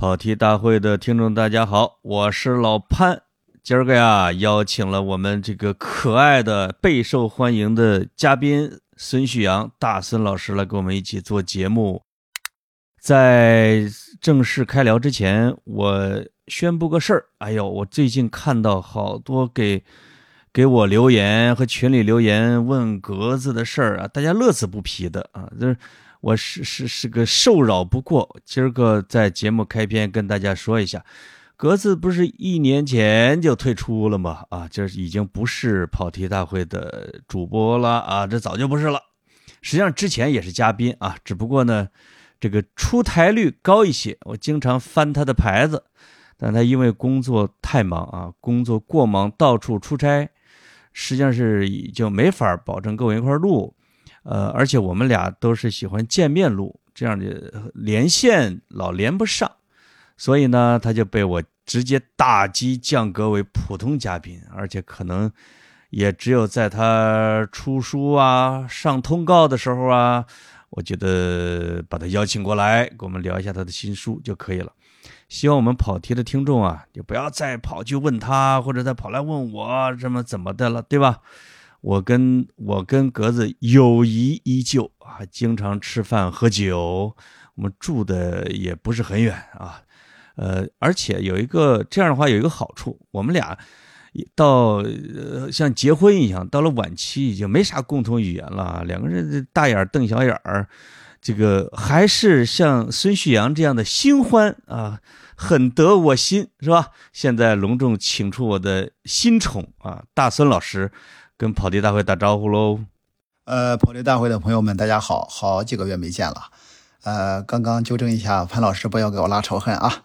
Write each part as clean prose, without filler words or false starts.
跑题大会的听众大家好，我是老潘。今儿个呀，邀请了我们这个可爱的备受欢迎的嘉宾孙旭阳大孙老师来跟我们一起做节目。在正式开聊之前，我宣布个事儿。我最近看到好多给我留言和群里留言问格子的事儿啊，大家乐此不疲的啊，就是我是个受扰不过。今儿个在节目开篇跟大家说一下，格子不是1年前就退出了吗？这已经不是跑题大会的主播了啊，这早就不是了。实际上之前也是嘉宾啊，只不过呢，这个出台率高一些，我经常翻他的牌子，但他因为工作太忙啊，工作过忙，到处出差，实际上是就没法保证跟我一块录。而且我们俩都是喜欢见面录，这样的连线老连不上，所以呢，他就被我直接打击降格为普通嘉宾，而且可能也只有在他出书啊、上通告的时候啊，我觉得把他邀请过来，跟我们聊一下他的新书就可以了。希望我们跑题的听众啊，就不要再跑去问他，或者再跑来问我怎么的了，对吧？我跟格子友谊依旧啊，经常吃饭喝酒，我们住的也不是很远啊。而且这样的话有一个好处，我们俩到像结婚一样，到了晚期已经没啥共同语言了，两个人大眼瞪小眼儿，这个还是像孙旭阳这样的新欢啊，很得我心，是吧？现在隆重请出我的新宠啊，大孙老师跟跑题大会打招呼喽。 跑题大会的朋友们大家好，好几个月没见了。刚刚纠正一下，潘老师不要给我拉仇恨啊。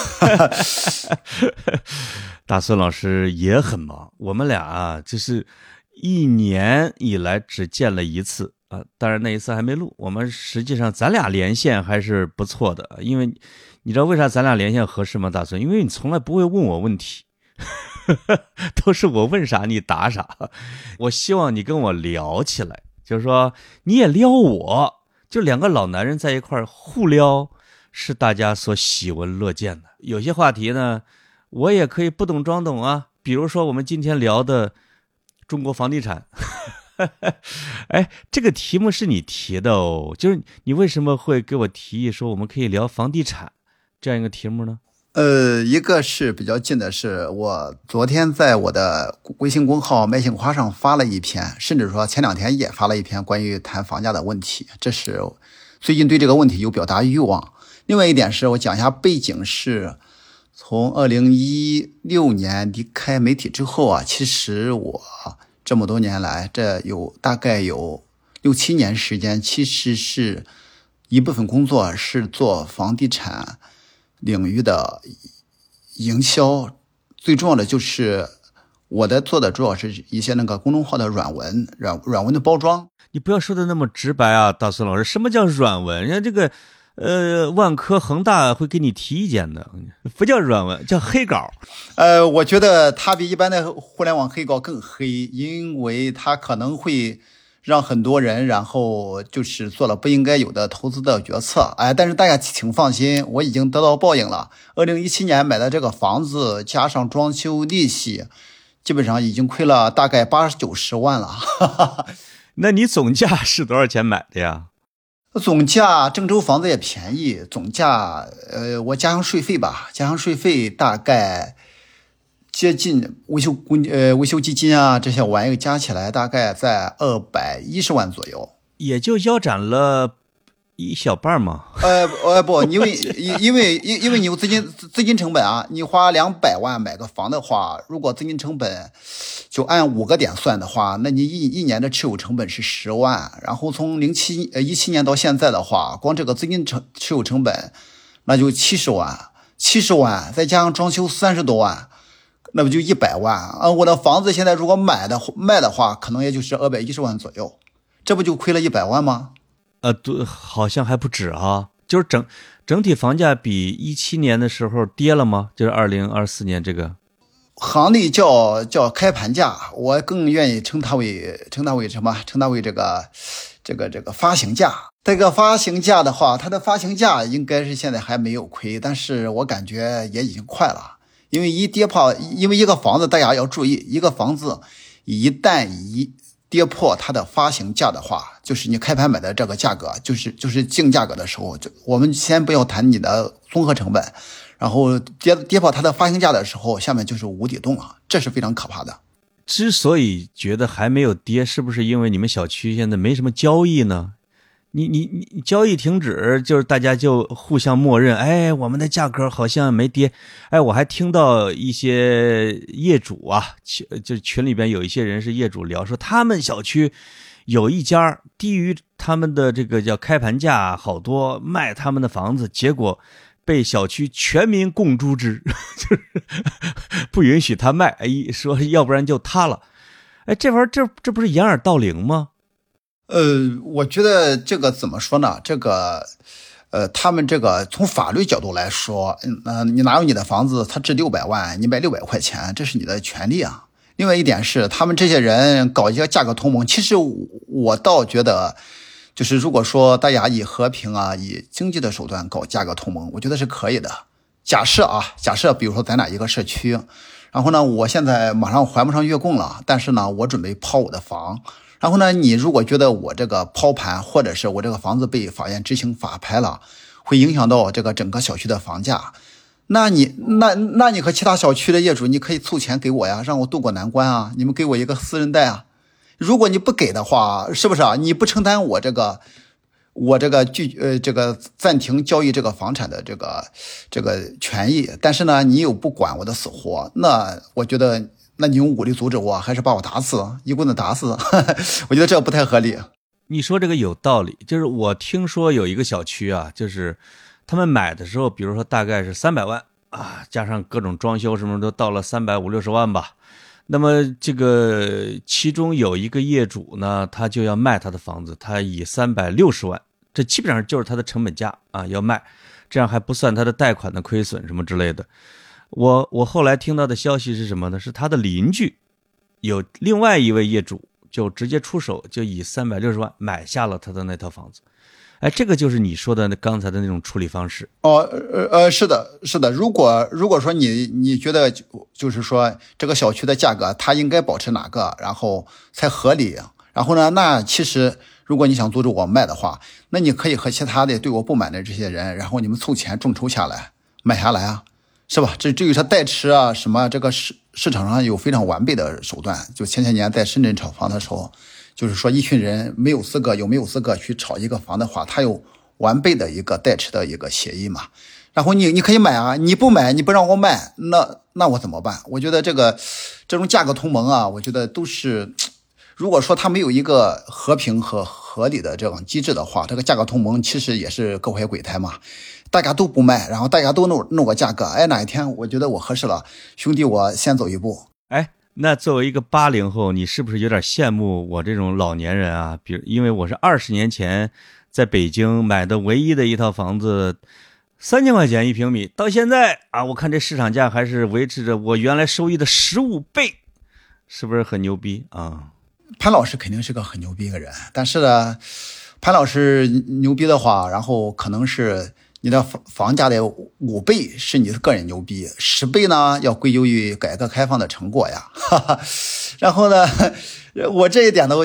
大孙老师也很忙，我们俩就是1年以来只见了一次啊，当然那一次还没录。我们实际上咱俩连线还是不错的，因为你知道为啥咱俩连线合适吗？大孙，因为你从来不会问我问题。都是我问啥你答啥，我希望你跟我聊起来，就是说你也撩我，就两个老男人在一块互撩，是大家所喜闻乐见的。有些话题呢，我也可以不懂装懂啊，比如说我们今天聊的中国房地产。这个题目是你提的哦，就是你为什么会给我提议说我们可以聊房地产这样一个题目呢？ 一个是比较近的是，我昨天在我的微信公号麦杏花上发了一篇，甚至说前2天也发了一篇关于谈房价的问题，这是最近对这个问题有表达欲望。另外一点是我讲一下背景，是从2016年离开媒体之后啊，其实我这么多年来，这大概有6、7年时间，其实是一部分工作是做房地产领域的营销，最重要的就是我做的主要是一些那个公众号的软文的包装。 你不要说的那么直白啊，大孙老师，什么叫软文？人家这个万科恒大会给你提意见的，不叫软文，叫黑稿。 我觉得它比一般的互联网黑稿更黑，因为它可能会让很多人然后就是做了不应该有的投资的决策。但是大家请放心，我已经得到报应了。2017年买的这个房子加上装修利息，基本上已经亏了大概80、90万了。 那你总价是多少钱买的呀？ 总价郑州房子也便宜，总价我加上税费大概接近维修基金啊这些玩意加起来大概在210万左右， 也就腰斩了一小半嘛。 不，因为你有资金成本啊，你花200万买个房的话，如果资金成本就按5个点算的话，那你一年的持有成本是10万，然后从17年到现在的话，光这个资金持有成本那就70万，再加上装修30多万。那不就100万啊？我的房子现在如果卖的话，可能也就是210万左右，这不就亏了100万吗？ 对，好像还不止啊。就是整体房价比17年的时候跌了吗？就是2024年这个行内叫开盘价，我更愿意称它为什么？称它为这个发行价。 这个发行价的话，它的发行价应该是现在还没有亏，但是我感觉也已经快了。因为因为一个房子大家要注意，一个房子一旦跌破它的发行价的话，就是你开盘买的这个价格，就是净价格的时候，我们先不要谈你的综合成本，然后跌破它的发行价的时候，下面就是无底洞了，这是非常可怕的。 之所以觉得还没有跌，是不是因为你们小区现在没什么交易呢？你交易停止，就是大家就互相默认，哎，我们的价格好像没跌。哎，我还听到一些业主啊，就群里边有一些人是业主聊说，他们小区有一家低于他们的这个叫开盘价好多，卖他们的房子，结果被小区全民共诛之，就是不允许他卖，说要不然就塌了。哎，这玩意儿这不是掩耳盗铃吗？ 我觉得这个怎么说呢？这个，他们这个从法律角度来说，你拿有你的房子，它值600万，你卖600块钱，这是你的权利啊。另外一点是，他们这些人搞一个价格同盟，其实我倒觉得，就是如果说大家以和平啊，以经济的手段搞价格同盟，我觉得是可以的。假设比如说咱俩一个社区，然后呢，我现在马上还不上月供了，但是呢，我准备抛我的房。然后呢，你如果觉得我这个抛盘，或者是我这个房子被法院执行法拍了，会影响到这个整个小区的房价，那你和其他小区的业主，你可以凑钱给我呀，让我渡过难关啊，你们给我一个私人贷啊。如果你不给的话，是不是啊？你不承担我这个这个暂停交易这个房产的这个权益，但是呢，你又不管我的死活，那我觉得。那你用武力阻止我，还是把我打死，一棍子打死？我觉得这不太合理。 你说这个有道理，就是我听说有一个小区啊，就是他们买的时候，比如说大概是300万啊，加上各种装修什么都到了350-60万吧。那么这个其中有一个业主呢，他就要卖他的房子，他以360万，这基本上就是他的成本价啊，要卖，这样还不算他的贷款的亏损什么之类的。我后来听到的消息是什么呢？是他的邻居有另外一位业主就直接出手，就以360万买下了他的那套房子。哎，这个就是你说的刚才的那种处理方式。 是的。如果说你觉得就是说这个小区的价格它应该保持哪个，然后才合理，然后呢，那其实如果你想阻止我卖的话，那你可以和其他的对我不满的这些人，然后你们凑钱众筹下来买下来啊。是吧？至于说代持啊什么，这个市场上有非常完备的手段。就前些年在深圳炒房的时候，就是说一群人没有资格去炒一个房的话，他有完备的一个代持的一个协议嘛。然后你可以买啊，你不买，你不让我卖，那我怎么办？我觉得这种价格同盟啊，我觉得都是，如果说它没有一个和平和合理的这种机制的话，这个价格同盟其实也是各怀鬼胎嘛。大家都不卖，然后大家都弄个价格，哎，哪一天我觉得我合适了，兄弟，我先走一步。 哎，那作为一个80后，你是不是有点羡慕我这种老年人啊？比如，因为我是20年前在北京买的唯一的一套房子，3000块钱1平米，到现在啊，我看这市场价还是维持着我原来收益的15倍，是不是很牛逼啊？ 潘老师肯定是个很牛逼的人，但是呢，潘老师牛逼的话，然后可能是你的房价的5倍是你的个人牛逼，10倍呢要归咎于改革开放的成果呀。然后呢，我这一点呢，我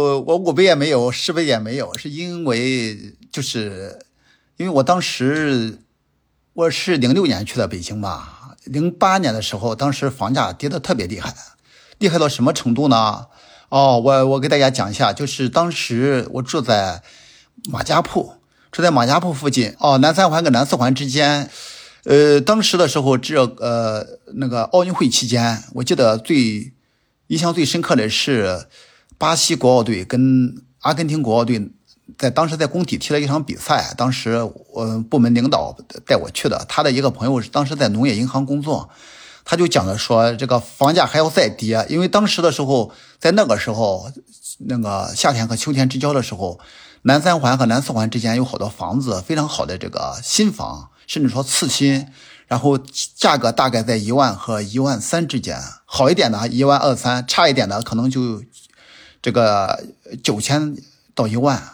5倍也没有，10倍也没有，是因为我当时我是06年去的北京吧，08年的时候，当时房价跌得特别厉害，厉害到什么程度呢？我给大家讲一下，就是当时我住在马家铺附近，南三环跟南四环之间。当时的时候，那个奥运会期间，我记得印象最深刻的是巴西国奥队跟阿根廷国奥队当时在工体踢了一场比赛，当时部门领导带我去的，他的一个朋友当时在农业银行工作，他就讲了说这个房价还要再跌，因为当时的时候，在那个时候那个夏天和秋天之交的时候，南三环和南四环之间有好多房子，非常好的这个新房，甚至说次新，然后价格大概在1万和1万3之间，好一点的1万2、3，差一点的可能就这个9000到1万。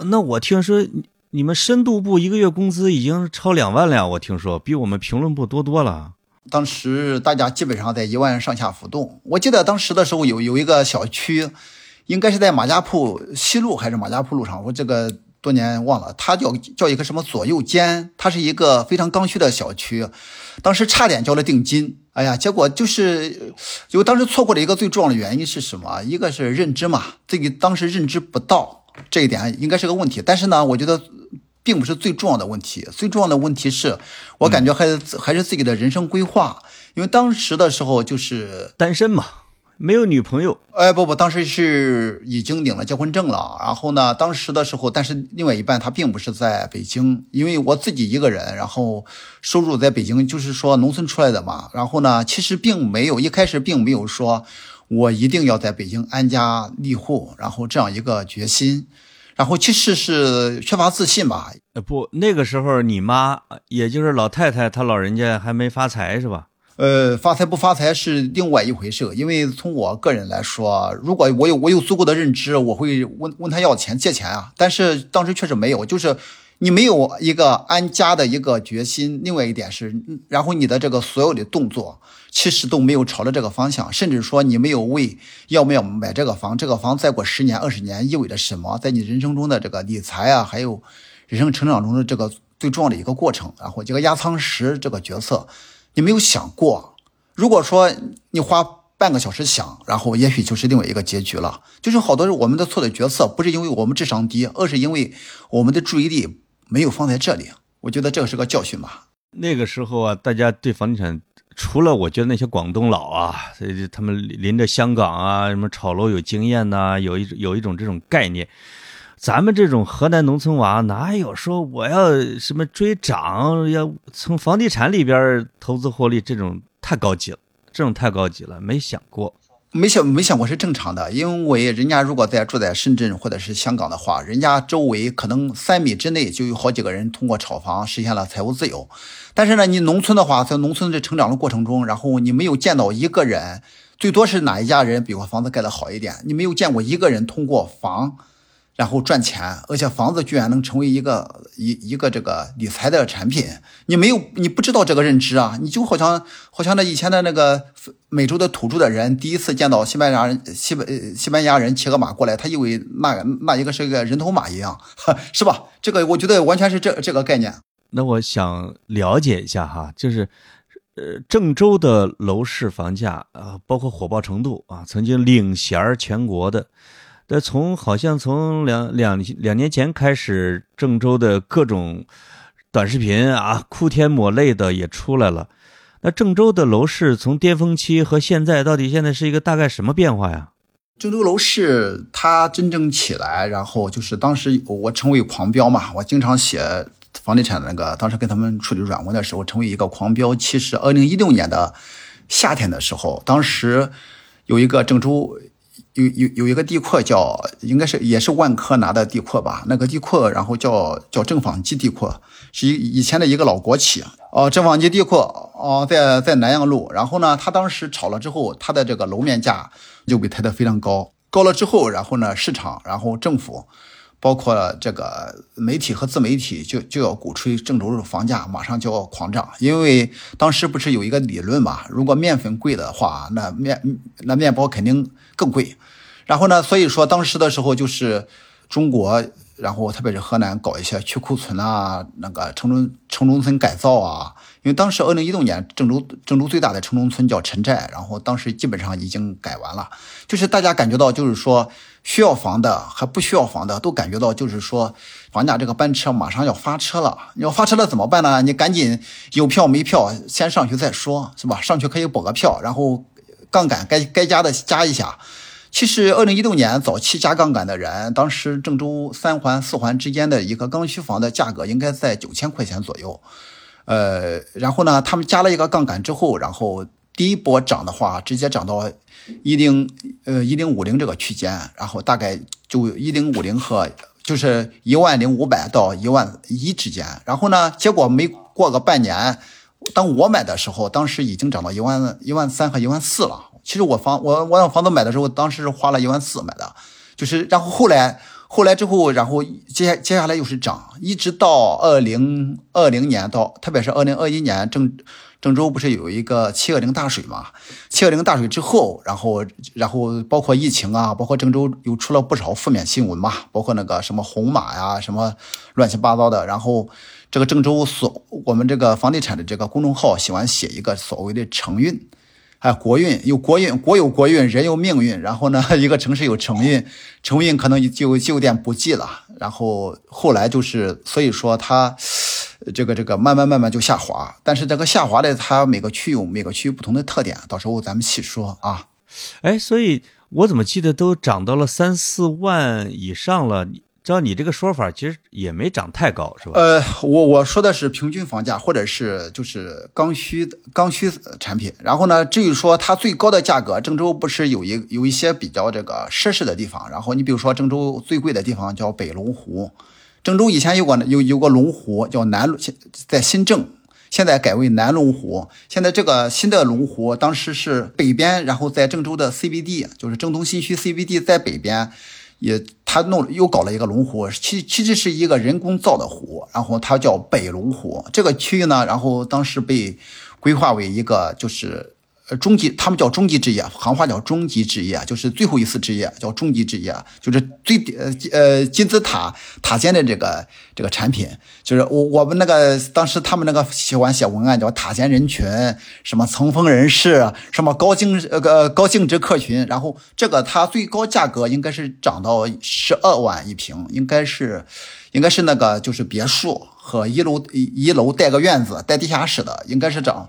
那我听说你们深度部一个月工资已经超2万了，我听说比我们评论部多了。 当时大家基本上在1万上下浮动。我记得当时的时候有一个小区，应该是在马家铺西路还是马家铺路上，我这个多年忘了，它叫一个什么左右间，它是一个非常刚需的小区，当时差点交了定金。哎呀，结果就当时错过了一个最重要的原因是什么？一个是认知嘛，自己当时认知不到，这一点应该是个问题。但是呢，我觉得并不是最重要的问题，最重要的问题是我感觉还是自己的人生规划。因为当时的时候就是单身嘛，没有女朋友。 不，当时是已经领了结婚证了。然后呢，当时的时候，但是另外一半他并不是在北京，因为我自己一个人，然后收入在北京，就是说农村出来的嘛。然后呢，其实一开始并没有说我一定要在北京安家立户，然后这样一个决心。然后其实是缺乏自信吧。 不，那个时候你妈，也就是老太太，她老人家还没发财是吧？ 发财不发财是另外一回事。因为从我个人来说，如果我有足够的认知，我会问他要钱借钱啊。但是当时确实没有，就是你没有一个安家的一个决心。另外一点是，然后你的这个所有的动作其实都没有朝着这个方向，甚至说你没有为要不要买这个房再过10年20年意味着什么，在你人生中的这个理财啊，还有人生成长中的这个最重要的一个过程，然后这个压舱石这个角色你没有想过。如果说你花半个小时想，然后也许就是另外一个结局了。就是好多我们的错的决策不是因为我们智商低，而是因为我们的注意力没有放在这里。我觉得这个是个教训吧。 那个时候啊，大家对房地产，除了我觉得那些广东佬啊，他们临着香港啊，什么炒楼有经验呐，有一种这种概念。咱们这种河南农村娃哪有说我要什么追涨，要从房地产里边投资获利，这种太高级了，没想过。 没想过是正常的。因为人家如果住在深圳或者是香港的话，人家周围可能3米之内就有好几个人通过炒房实现了财务自由。但是呢，你农村的话，在农村的成长的过程中，然后你没有见到一个人，最多是哪一家人比我房子盖得好一点，你没有见过一个人通过房然后赚钱，而且房子居然能成为一个这个理财的产品。你不知道这个认知啊。你就好像那以前的那个美洲的土著的人，第一次见到西班牙人骑个马过来，他以为那一个是一个人头马一样，是吧？这个我觉得完全是这个概念。 那我想了解一下哈，就是郑州的楼市房价包括火爆程度啊，曾经领衔全国的。好像从两年前开始，郑州的各种短视频啊，哭天抹泪的也出来了。那郑州的楼市从巅峰期和现在是一个大概什么变化呀？ 郑州楼市它真正起来，然后就是当时我成为狂飙嘛，我经常写房地产当时跟他们处理软文的时候，成为一个狂飙期是2016年的夏天的时候。当时有一个郑州有一个地库应该是也是万科拿的地库吧，那个地库然后叫正纺机地库，是以前的一个老国企。正纺机地库在南阳路。然后呢，他当时炒了之后，他的这个楼面价就被抬得非常高了之后，然后呢市场，然后政府包括这个媒体和自媒体就要鼓吹郑州房价马上就要狂涨。因为当时不是有一个理论嘛，如果面粉贵的话，那面包肯定更贵。然后呢，所以说当时的时候就是中国，然后特别是河南搞一些去库存啊，那个城中村改造啊。因为当时2016年郑州最大的城中村叫陈寨，然后当时基本上已经改完了。就是大家感觉到就是说需要房的和不需要房的都感觉到，就是说房价这个班车马上要发车了。要发车了怎么办呢？你赶紧有票没票先上去再说，是吧？上去可以补个票，然后杠杆该加的加一下。其实2016年早期加杠杆的人，当时郑州3环4环之间的一个刚需房的价格应该在9000块钱左右。然后呢，他们加了一个杠杆之后，然后第一波涨的话直接涨到1050这个区间，然后大概就1050和就是10500到11000之间。然后呢，结果没过个半年，当我买的时候，当时已经涨到13000和14000了。其实我房子买的时候，当时是花了14000买的，就是然后后来后来之后，然后接下来又是涨，一直到2020年到，特别是2021年，郑州不是有一个720大水嘛？720大水之后，然后包括疫情啊，包括郑州又出了不少负面新闻嘛，包括那个什么红码呀，什么乱七八糟的。然后这个郑州我们这个房地产的这个公众号喜欢写一个所谓的城运。国运有国运，国有国运，人有命运。然后呢，一个城市有城运，城运可能就有点不济了。然后后来就是，所以说它这个慢慢就下滑。但是这个下滑的，它每个区有每个区不同的特点，到时候咱们细说啊。 所以我怎么记得都涨到了3-4万以上了？照你这个说法，其实也没涨太高，是吧？ 我说的是平均房价，或者是就是刚需产品。然后呢，至于说它最高的价格，郑州不是有一些比较这个奢侈的地方。然后你比如说郑州最贵的地方叫北龙湖，郑州以前有个龙湖叫在新郑，现在改为南龙湖。现在这个新的龙湖，当时是北边，然后在郑州的 CBD， 就是郑东新区 CBD 在北边。他又搞了一个龙湖，其实是一个人工造的湖，然后它叫北龙湖。这个区域呢，然后当时被规划为一个就是终极，他们叫终极置业，行话叫终极置业，就是最后一次置业叫终极置业，就是金字塔尖的这个产品，就是我们那个当时他们那个喜欢写文案叫塔尖人群，什么层峰人士，什么高净值客群，然后这个它最高价格应该是涨到12万一平，应该是那个就是别墅和一楼带个院子带地下室的，应该是涨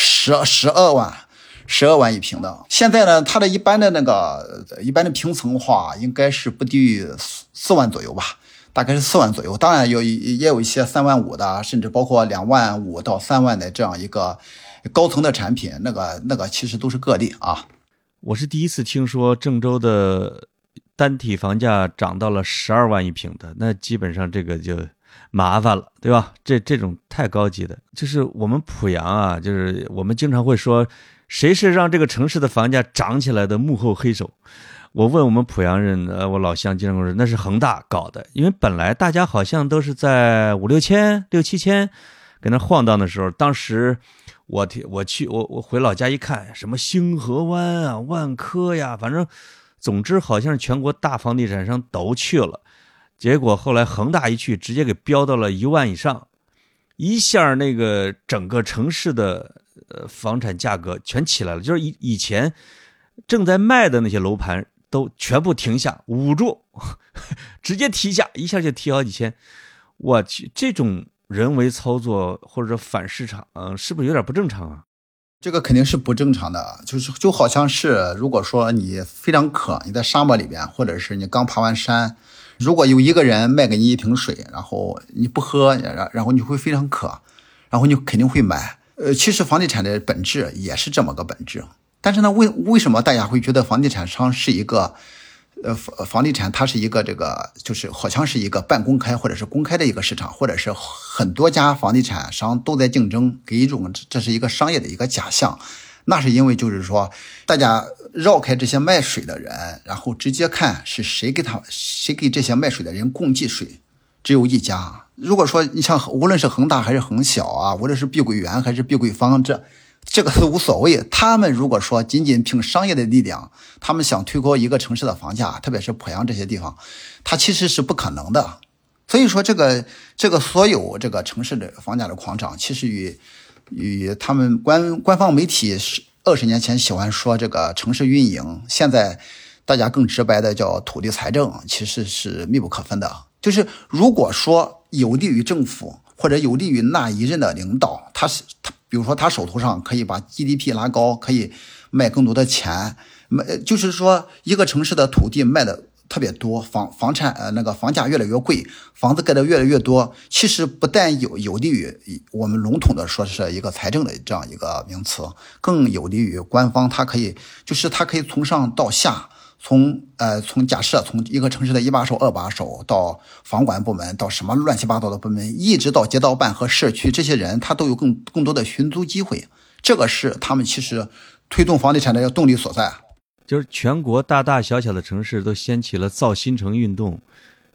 12万一平的。现在呢，它的一般的平层的话，应该是不低于4万左右吧，大概是4万左右。当然也有一些3万5的，甚至包括2万5到3万的这样一个高层的产品，那个其实都是个例啊。 我是第一次听说郑州的单体房价涨到了12万一平的，那基本上这个就麻烦了，对吧？这种太高级的，就是我们濮阳啊，就是我们经常会说，谁是让这个城市的房价涨起来的幕后黑手？我问我们濮阳人，我老乡经常说那是恒大搞的，因为本来大家好像都是在5-6千、6-7千跟那晃荡的时候，当时我回老家一看，什么星河湾啊、万科呀，反正总之好像是全国大房地产商都去了。结果后来恒大一去，直接给飙到了1万以上，一下那个整个城市的房产价格全起来了，就是以前正在卖的那些楼盘都全部停下捂住，直接提价，一下就提好几千。我去，这种人为操作或者说反市场，是不是有点不正常啊？ 这个肯定是不正常的，就好像是如果说你非常渴，你在沙漠里边，或者是你刚爬完山，如果有一个人卖给你一瓶水，然后你不喝，然后你会非常渴，然后你肯定会买。其实房地产的本质也是这么个本质。但是呢，为什么大家会觉得房地产商是一个房地产它是一个这个就是好像是一个半公开或者是公开的一个市场，或者是很多家房地产商都在竞争，给一种这是一个商业的一个假象。那是因为就是说大家绕开这些卖水的人，然后直接看是谁给这些卖水的人供给水，只有一家。如果说你像无论是恒大还是恒小啊，无论是碧桂园还是碧桂坊，这个都无所谓。他们如果说仅仅凭商业的力量，他们想推高一个城市的房价，特别是濮阳这些地方，它其实是不可能的。所以说这个所有这个城市的房价的狂涨，其实与他们官方媒体20年前喜欢说这个城市运营，现在大家更直白的叫土地财政，其实是密不可分的。就是如果说有利于政府或者有利于那一任的领导，他比如说他手头上可以把 GDP 拉高，可以卖更多的钱，就是说一个城市的土地卖的特别多，房价越来越贵，房子盖的越来越多，其实不但有利于我们笼统的说是一个财政的这样一个名词，更有利于官方，它可以从上到下，从假设从一个城市的1把手2把手到房管部门，到什么乱七八糟的部门，一直到街道办和社区，这些人他都有更多的寻租机会，这个是他们其实推动房地产的动力所在。 就是全国大大小小的城市都掀起了造新城运动，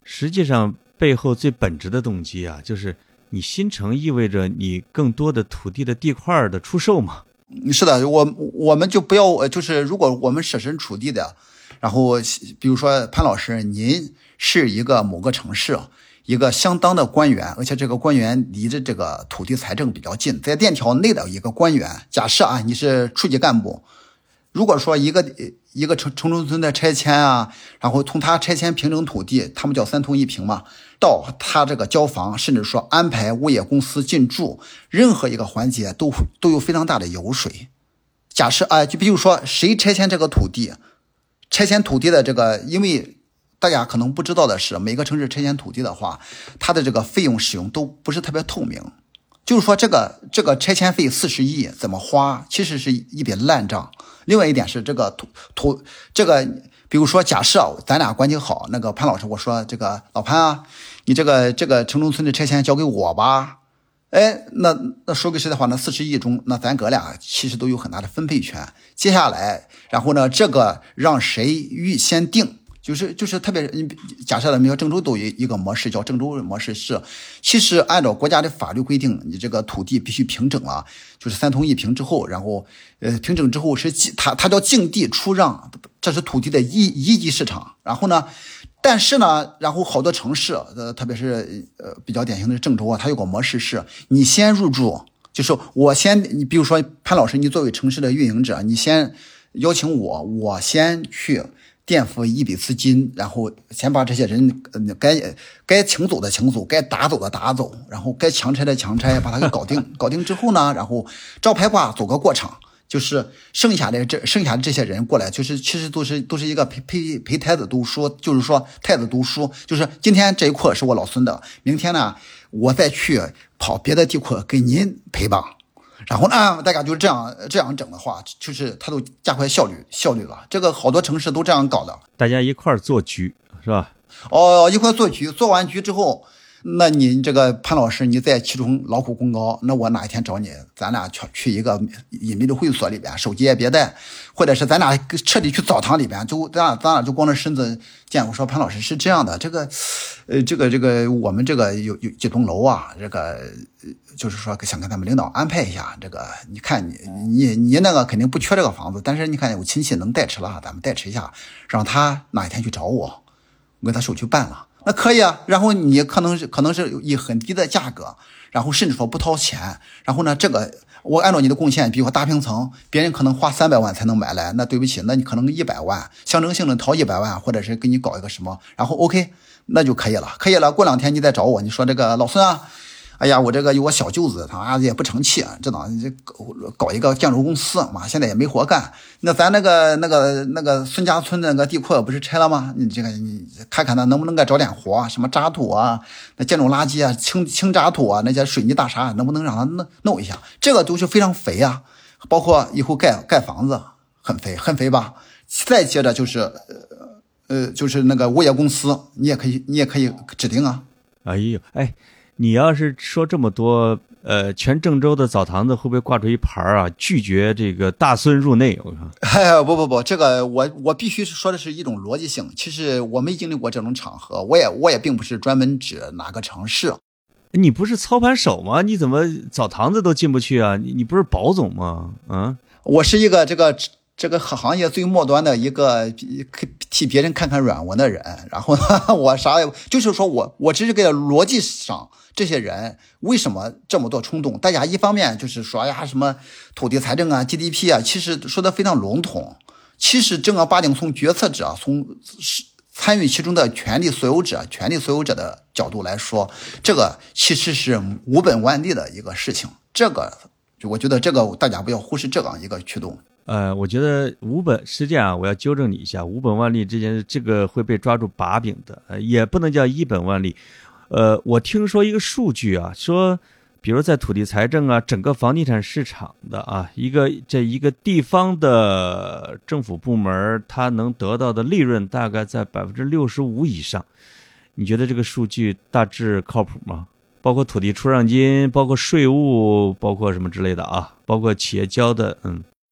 实际上背后最本质的动机啊，就是你新城意味着你更多的土地的地块的出售嘛。 是的，我们就不要，就是如果我们设身处地的，然后比如说潘老师，您是一个某个城市一个相当的官员，而且这个官员离着这个土地财政比较近，在链条内的一个官员，假设啊你是处级干部，如果说一个城中村的拆迁啊，然后从他拆迁平整土地，他们叫三通一平嘛，到他这个交房，甚至说安排物业公司进驻，任何一个环节都有非常大的油水。假设啊，就比如说谁拆迁这个土地，拆迁土地的这个，因为大家可能不知道的是，每个城市拆迁土地的话，它的这个费用使用都不是特别透明。就是说这个拆迁费40亿怎么花，其实是一笔烂账。另外一点是这个这个，比如说假设咱俩关系好，那个潘老师，我说这个老潘啊，你这个城中村的拆迁交给我吧。哎，那说句实在话，那40亿中，那咱哥俩其实都有很大的分配权。接下来，然后呢，这个让谁预先定？就是特别假设的，比如说郑州都有一个模式叫郑州模式，是其实按照国家的法律规定，你这个土地必须平整了，就是三通一平之后，然后平整之后是它叫竞地出让，这是土地的一级市场。然后呢，但是呢，然后好多城市特别是比较典型的郑州啊，它有个模式是你先入住，就是你比如说潘老师，你作为城市的运营者，你先邀请我先去垫付一笔资金，然后先把这些人该请走的请走，该打走的打走，然后该强拆的强拆，把它给搞定。搞定之后呢，然后招牌挂走个过场，就是剩下的这些人过来，就是其实都是一个陪太子读书，就是说太子读书，就是今天这一课是我老孙的，明天呢我再去跑别的地库给您陪吧。然后呢，大家就这样整的话，就是它都加快效率了。这个好多城市都这样搞的， 大家一块儿做局是吧？ 哦，一块做局，做完局之后，那你这个潘老师，你在其中劳苦功高，那我哪一天找你，咱俩去一个隐秘的会所里边，手机也别带，或者是咱俩彻底去澡堂里边，咱俩就光着身子见。我说潘老师是这样的，这个我们这个有几栋楼啊，这个就是说想跟他们领导安排一下，这个你看你那个肯定不缺这个房子，但是你看有亲戚能代持了，咱们代持一下，让他哪一天去找我给他手续办了。那可以啊，然后你可能是以很低的价格，然后甚至说不掏钱，然后呢，这个我按照你的贡献，比如说大平层，别人可能花300万才能买来，那对不起，那你可能100万，象征性的掏100万，或者是给你搞一个什么，然后 OK， 那就可以了。过2天你再找我，你说这个老孙啊，哎呀，我这个有我小舅子，他也不成器，这搞一个建筑公司嘛，现在也没活干。那咱那个孙家村那个地库不是拆了吗？你看看他能不能找点活，什么渣土啊，那建筑垃圾啊，清渣土啊，那些水泥大厦能不能让他弄一下？这个都是非常肥啊，包括以后盖房子很肥吧。再接着就是那个物业公司，你也可以指定啊。 哎，你要是说这么多，全郑州的澡堂子会不会挂出一牌啊？拒绝这个大孙入内？我看， 哎，不，这个我必须是说的是一种逻辑性。其实我没经历过这种场合，我也并不是专门指哪个城市。 你不是操盘手吗？你怎么澡堂子都进不去啊？你不是保总吗？ 我是一个这个行业最末端的一个替别人看看软文的人，然后呢，我啥也就是说我只是给逻辑上这些人为什么这么多冲动？大家一方面就是说呀什么土地财政啊 GDP 啊，其实说的非常笼统，其实正儿八经从决策者从参与其中的权利所有者的角度来说，这个其实是无本万利的一个事情。我觉得这个大家不要忽视这样一个驱动。 我觉得是这样，我要纠正你一下，无本万利这个会被抓住把柄的，也不能叫一本万利。我听说一个数据啊，说比如在土地财政啊，整个房地产市场的啊，一个地方的政府部门，它能得到的利润大概在65%以上。你觉得这个数据大致靠谱吗？包括土地出让金，包括税务，包括什么之类的啊，包括企业交的，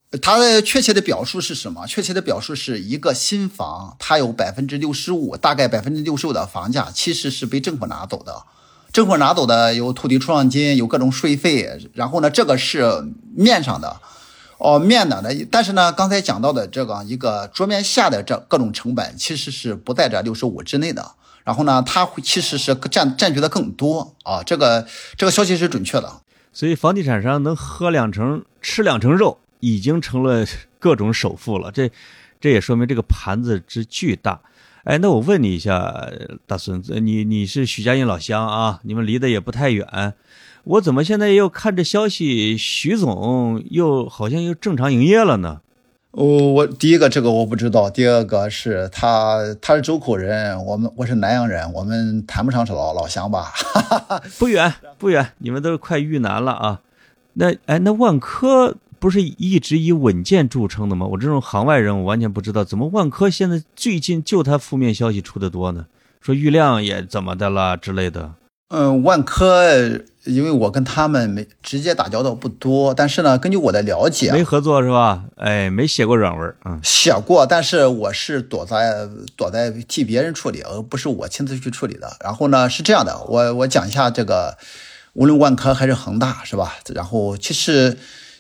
它的确切的表述是什么？确切的表述是一个新房，它有65%，大概65%的房价其实是被政府拿走的。政府拿走的有土地出让金，有各种税费，然后呢，这个是面上的。面的，但是呢，刚才讲到的这个一个桌面下的这各种成本其实是不在这65之内的。然后呢，它其实是占据的更多啊，这个消息是准确的。 所以房地产商能喝2成、吃2成肉，已经成了各种首富了。这也说明这个盘子之巨大。哎，那我问你一下，大孙子，你是许家印老乡啊，你们离得也不太远。我怎么现在又看这消息，许总又好像又正常营业了呢？ 我第一个这个我不知道，第二个是他是周口人，我是南阳人，我们谈不上是老乡吧？ 不远，你们都快遇难了啊。那万科不是一直以稳健著称的吗？我这种行外人我完全不知道，怎么万科现在最近就他负面消息出得多呢？说郁亮也怎么的了之类的。 万科因为我跟他们直接打交道不多，但是呢，根据我的了解， 没合作是吧？哎，没写过软文， 写过，但是我是躲在替别人处理，而不是我亲自去处理的。然后呢，是这样的，我讲一下这个，无论万科还是恒大，是吧？然后其实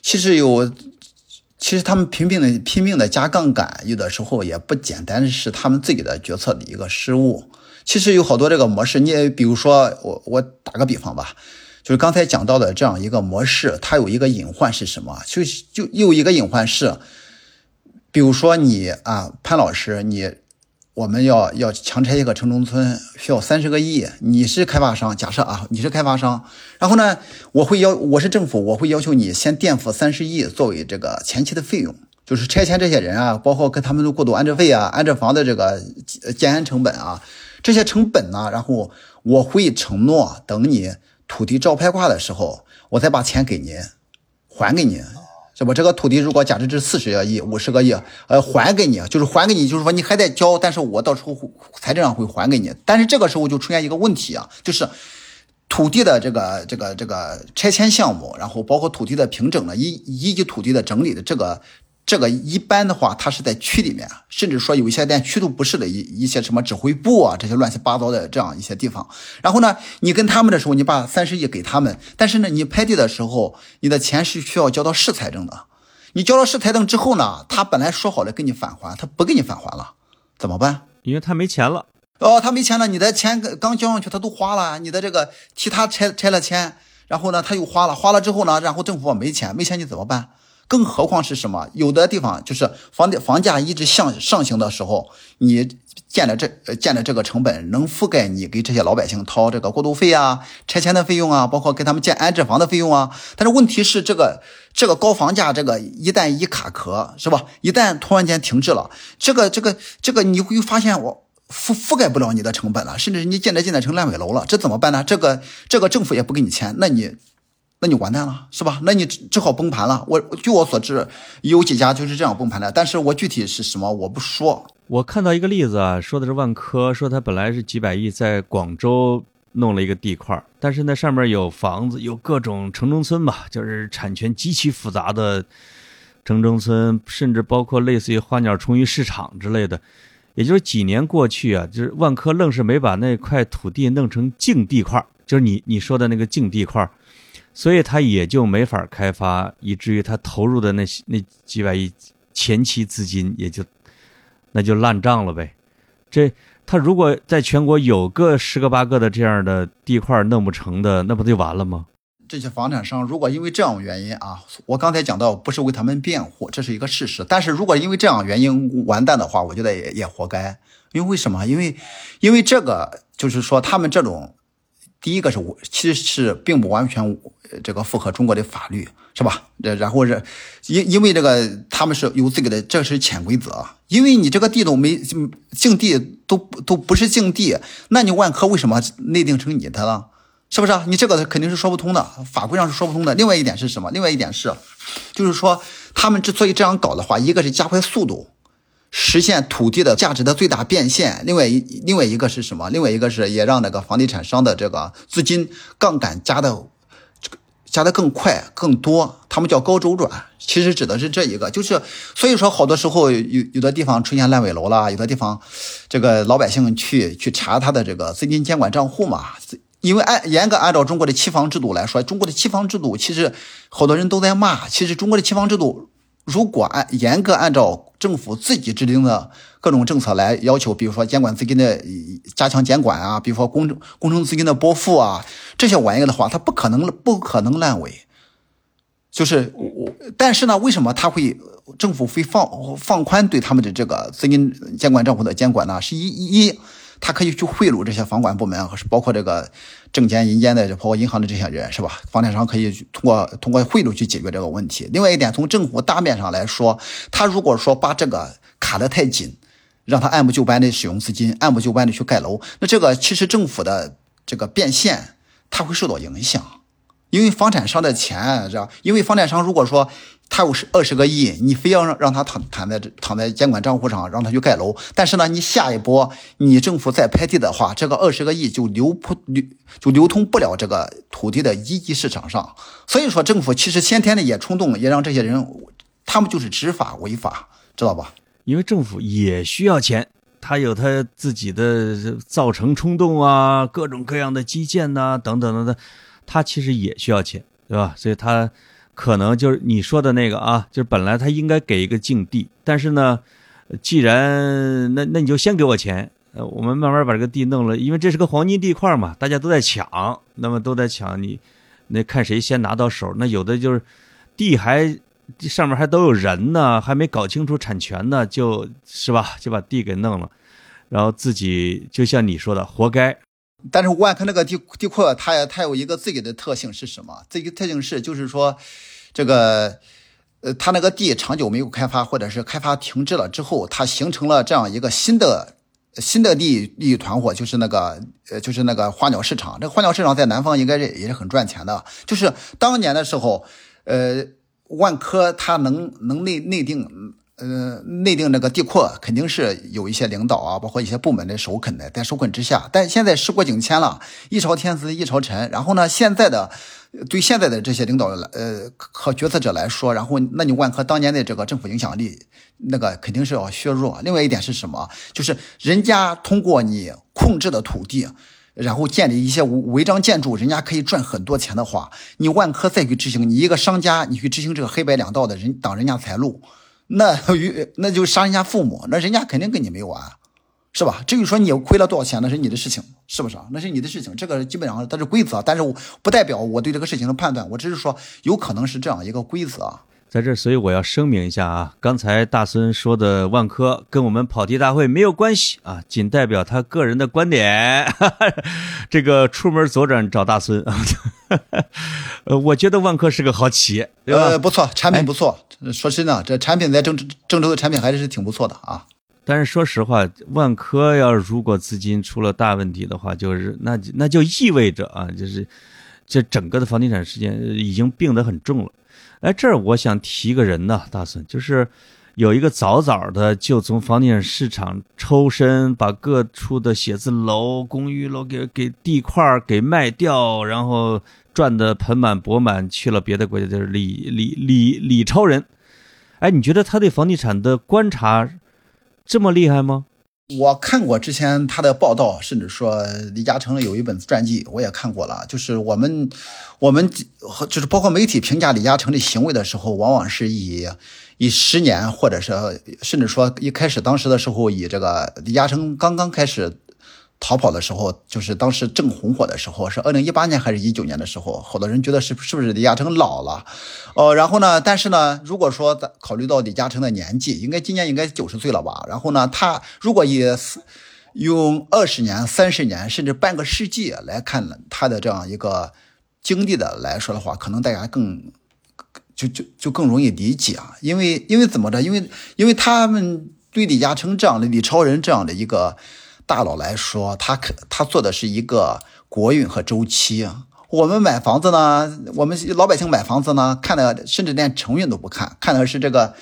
他们拼命的加杠杆，有的时候也不简单是他们自己的决策的一个失误。其实有好多这个模式，你比如说我打个比方吧，就是刚才讲到的这样一个模式，它有一个隐患是什么？就有一个隐患是，比如说你潘老师，我们要强拆一个城中村，需要30个亿，你是开发商，假设你是开发商，然后呢，我是政府，我会要求你先垫付30亿作为这个前期的费用。就是拆迁这些人包括跟他们的过渡安置费安置房的这个建安成本这些成本呢，然后我会承诺等你土地照拍挂的时候，我再把钱给您，还给您，是吧？这个土地如果价值是40个亿、50个亿，还给你，就是说你还得交，但是我到时候财政上会还给你。但是这个时候就出现一个问题就是土地的这个拆迁项目，然后包括土地的平整的以及土地的整理的这个一般的话，它是在区里面，甚至说有一些连区都不是的一些什么指挥部这些乱七八糟的这样一些地方。然后呢，你跟他们的时候，你把30亿给他们，但是呢，你拍地的时候，你的钱是需要交到市财政的。你交到市财政之后呢，他本来说好了给你返还，他不给你返还了，怎么办？ 因为他没钱了。 他没钱了，你的钱刚交上去，他都花了，你的这个其他拆了迁，然后呢，他又花了之后呢，然后政府没钱你怎么办？更何况是什么？有的地方就是房价一直上行的时候，你建的这个成本能覆盖你给这些老百姓掏这个过渡费拆迁的费用包括给他们建安置房的费用但是问题是这个高房价这个一旦一卡壳，是吧？一旦突然间停滞了，这个你会发现我覆盖不了你的成本了，甚至你建成烂尾楼了，这怎么办呢？这个政府也不给你钱，那你完蛋了，是吧？那你只好崩盘了。据我所知，有几家就是这样崩盘的，但是我具体是什么我不说。 我看到一个例子说的是万科，说他本来是几百亿在广州弄了一个地块，但是那上面有房子，有各种城中村吧，就是产权极其复杂的城中村，甚至包括类似于花鸟虫鱼市场之类的。也就是几年过去就是万科愣是没把那块土地弄成净地块，就是你说的那个净地块。所以他也就没法开发，以至于他投入的那几百亿前期资金那就烂账了呗。他如果在全国有个10个8个的这样的地块弄不成的，那不就完了吗？ 这些房产商如果因为这样原因我刚才讲到不是为他们辩护，这是一个事实。但是如果因为这样原因完蛋的话，我觉得也活该。因为什么？因为这个就是说他们这种。第一个是其实是并不完全这个符合中国的法律，是吧？然后是因为这个他们是有自己的，这是潜规则。因为你这个地都没净地都不是净地，那你万科为什么内定成你的了？是不是你这个肯定是说不通的，法规上是说不通的。另外一点是什么？另外一点是就是说他们之所以这样搞的话，一个是加快速度，实现土地的价值的最大变现，另外一个是什么？另外一个是也让那个房地产商的这个资金杠杆加的加的更快更多，他们叫高周转，其实指的是这一个，就是所以说好多时候有的地方出现烂尾楼了，有的地方这个老百姓去查他的这个资金监管账户嘛，因为严格按照中国的期房制度来说，中国的期房制度其实好多人都在骂，其实中国的期房制度如果严格按照政府自己制定的各种政策来要求，比如说监管资金的加强监管啊，比如说工程资金的拨付啊，这些玩意的话，它不可能烂尾。就是但是呢，为什么政府会放宽对他们的这个资金监管账户的监管呢？是他可以去贿赂这些房管部门，包括这个证监、银监的，包括银行的这些人，是吧？房产商可以通过贿赂去解决这个问题。另外一点，从政府大面上来说，他如果说把这个卡得太紧，让他按部就班的使用资金，按部就班的去盖楼，那这个其实政府的这个变现，它会受到影响。因为房产商的钱，因为房产商如果说他有20个亿，你非要让他躺在监管账户上，让他去盖楼，但是呢，你下一波你政府再拍地的话，这个20个亿就流通不了这个土地的一级市场上。所以说，政府其实先天的也冲动，也让这些人他们就是执法违法，知道吧？ 因为政府也需要钱。他有他自己的造成冲动啊，各种各样的基建呐、等等等等，他其实也需要钱，对吧？所以他可能就是你说的那个啊，就是本来他应该给一个净地，但是呢，既然那你就先给我钱，我们慢慢把这个地弄了，因为这是个黄金地块嘛，大家都在抢，那么都在抢，你那看谁先拿到手，那有的就是地上面还都有人呢，还没搞清楚产权呢，就是吧，就把地给弄了，然后自己就像你说的，活该。 但是万科那个地块，它有一个自己的特性是什么？这个特性就是说，这个它那个地长久没有开发，或者是开发停滞了之后，它形成了这样一个新的利益团伙，就是那个花鸟市场。这个花鸟市场在南方应该也是很赚钱的。就是当年的时候，万科它能内定那个地库，肯定是有一些领导啊，包括一些部门的首肯的，在首肯之下。但现在时过境迁了，一朝天子一朝臣，然后呢，对现在的这些领导和决策者来说，然后那你万科当年的这个政府影响力，那个肯定是要削弱。另外一点是什么？就是人家通过你控制的土地，然后建立一些违章建筑，人家可以赚很多钱的话，你万科再去执行，你一个商家你去执行这个黑白两道的挡人家财路，那就杀人家父母，那人家肯定跟你没完，是吧？至于说你亏了多少钱，那是你的事情，是不是？那是你的事情，这个基本上它是规则，但是不代表我对这个事情的判断，我只是说有可能是这样一个规则啊。 在这，所以我要声明一下啊，刚才大孙说的万科跟我们跑题大会没有关系啊，仅代表他个人的观点。这个出门左转找大孙啊。我觉得万科是个好企业，对吧？ 不错，产品不错。说真的，这产品在郑州的产品还是挺不错的啊。 但是说实话，万科如果资金出了大问题的话，那就意味着啊，就是这整个的房地产事件已经病得很重了。哎，这儿我想提个人呢，大孙，就是有一个早的就从房地产市场抽身，把各处的写字楼、公寓楼给地块给卖掉，然后赚得盆满钵满，去了别的国家，就是李超人。哎，你觉得他对房地产的观察这么厉害吗？ 我看过之前他的报道，甚至说李嘉诚有一本传记，我也看过了。就是我们就是包括媒体评价李嘉诚的行为的时候，往往是以10年，或者是甚至说一开始当时的时候，以这个李嘉诚刚刚开始逃跑的时候，就是当时正红火的时候，是2018年还是19年的时候，好多人觉得是不是李嘉诚老了，然后呢，但是呢，如果说考虑到李嘉诚的年纪，今年应该90岁了吧，然后呢，他如果用20年、30年甚至半个世纪来看他的这样一个经历的来说的话，可能大家就更容易理解啊，因为怎么着？因为他们对李嘉诚这样的李超人这样的一个大佬来说，他做的是一个国运和周期。我们买房子呢，我们老百姓买房子呢，看的甚至连成运都不看，看的是这个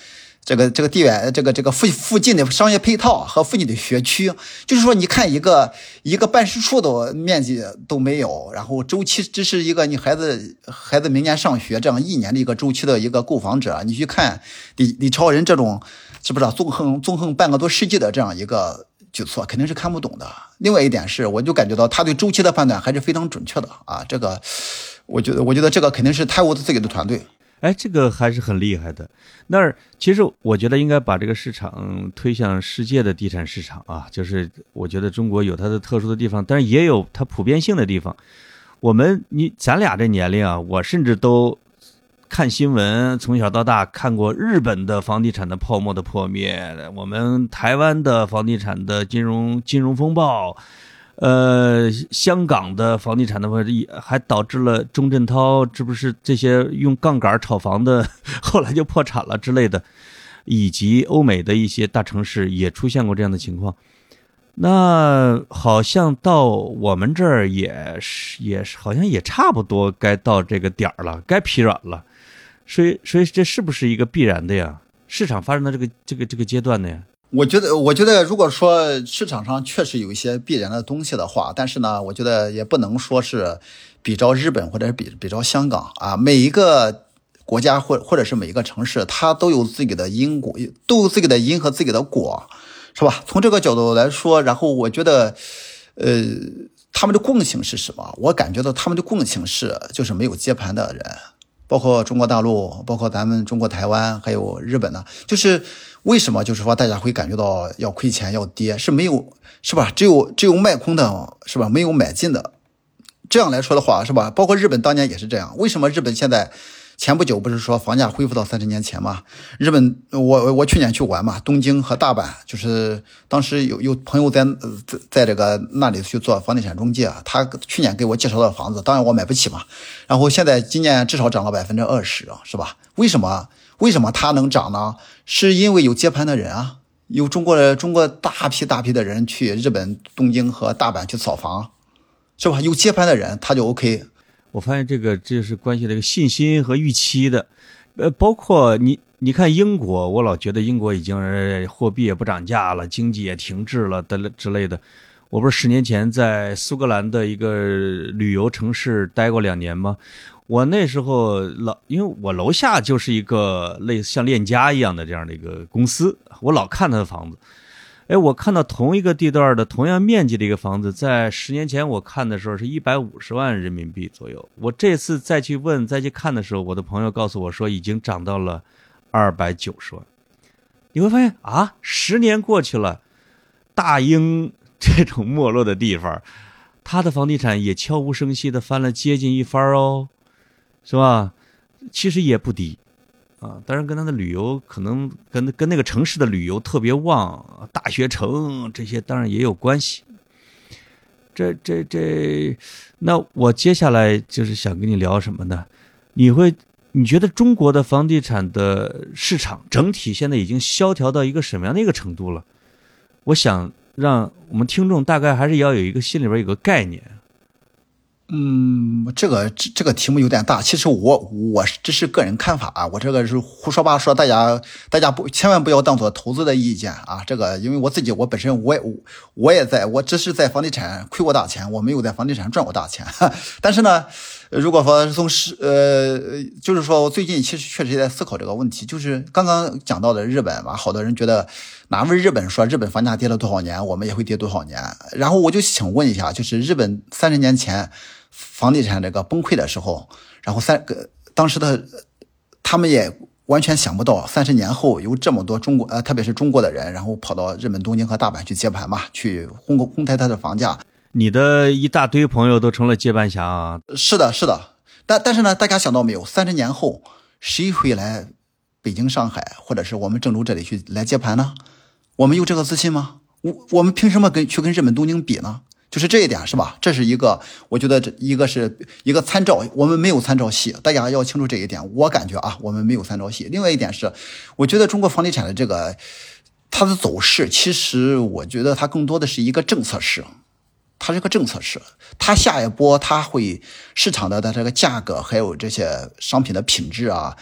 这个地缘这个附近的商业配套和附近的学区，就是说你看一个办事处的面积都没有，然后周期只是一个你孩子明年上学这样1年的一个周期的一个购房者，你去看李超人这种是不是纵横半个多世纪的这样一个举措，肯定是看不懂的。另外一点是，我就感觉到他对周期的判断还是非常准确的啊，这个我觉得这个肯定是泰晤自己的团队。 哎，这个还是很厉害的。那其实我觉得应该把这个市场推向世界的地产市场啊，就是我觉得中国有它的特殊的地方，但是也有它普遍性的地方。咱俩这年龄啊，我甚至都看新闻，从小到大看过日本的房地产的泡沫的破灭，我们台湾的房地产的金融风暴，香港的房地产的话，还导致了钟镇涛，这不是这些用杠杆炒房的，后来就破产了之类的，以及欧美的一些大城市也出现过这样的情况。那好像到我们这儿也是好像也差不多该到这个点儿了，该疲软了。所以这是不是一个必然的呀？市场发展的这个阶段的呀？ 我觉得如果说市场上确实有一些必然的东西的话，但是呢，我觉得也不能说是比照日本或者是比照香港啊，每一个国家或者是每一个城市，它都有自己的因果，都有自己的因和自己的果，是吧？从这个角度来说，然后我觉得他们的共性是什么？我感觉到他们的共性就是没有接盘的人，包括中国大陆，包括咱们中国台湾还有日本呢，就是为什么就是说大家会感觉到要亏钱要跌，是没有，是吧？只有卖空的，是吧？没有买进的。这样来说的话，是吧？包括日本当年也是这样。为什么日本现在前不久不是说房价恢复到30年前嘛？日本我去年去玩嘛，东京和大阪，就是当时有朋友在这个那里去做房地产中介，他去年给我介绍的房子，当然我买不起嘛。然后现在今年至少涨了20%，是吧？为什么它能涨呢？是因为有接盘的人啊，有中国大批的人去日本东京和大阪去扫房，是吧？有接盘的人他就 OK。 我发现这是关系这个信心和预期的，包括你看英国，我老觉得英国已经货币也不涨价了，经济也停滞了之类的。我不是10年前在苏格兰的一个旅游城市待过2年吗？我那时候因为我楼下就是一个类似像链家一样的这样的一个公司，我老看他的房子。哎，我看到同一个地段的同样面积的一个房子，在10年前我看的时候是150万人民币左右。我这次再去看的时候，我的朋友告诉我说已经涨到了290万。你会发现啊，10年过去了，大英这种没落的地方，它的房地产也悄无声息的翻了接近一番哦，是吧？其实也不低。当然跟他的旅游可能跟那个城市的旅游特别旺，大学城这些当然也有关系。那我接下来就是想跟你聊什么呢？你觉得中国的房地产的市场整体现在已经萧条到一个什么样的一个程度了？我想让我们听众大概还是要有一个心里边有个概念。 这个题目有点大，其实我这是个人看法啊，我这个是胡说八说，大家千万不要当做投资的意见啊。这个因为我本身我只是在房地产亏过大钱，我没有在房地产赚过大钱。但是呢，如果说就是说我最近其实确实也在思考这个问题，就是刚刚讲到的日本嘛，好多人觉得哪问日本说日本房价跌了多少年，我们也会跌多少年。然后我就想问一下，就是日本30年前房地产这个崩溃的时候，然后当时的他们也完全想不到30年后有这么多特别是中国的人，然后跑到日本东京和大阪去接盘嘛，去哄抬他的房价。 你的一大堆朋友都成了接班侠啊！ 是的，但是呢，大家想到没有，30年后谁会来北京、上海或者是我们郑州这里去来接盘呢？我们有这个自信吗？我们凭什么跟日本东京比呢？就是这一点，是吧？这是一个，我觉得一个是一个参照，我们没有参照系，大家要清楚这一点。我感觉啊，我们没有参照系。另外一点是，我觉得中国房地产的这个它的走势，其实我觉得它更多的是一个政策式，它是个政策式，它下一波它会市场的这个价格还有这些商品的品质啊，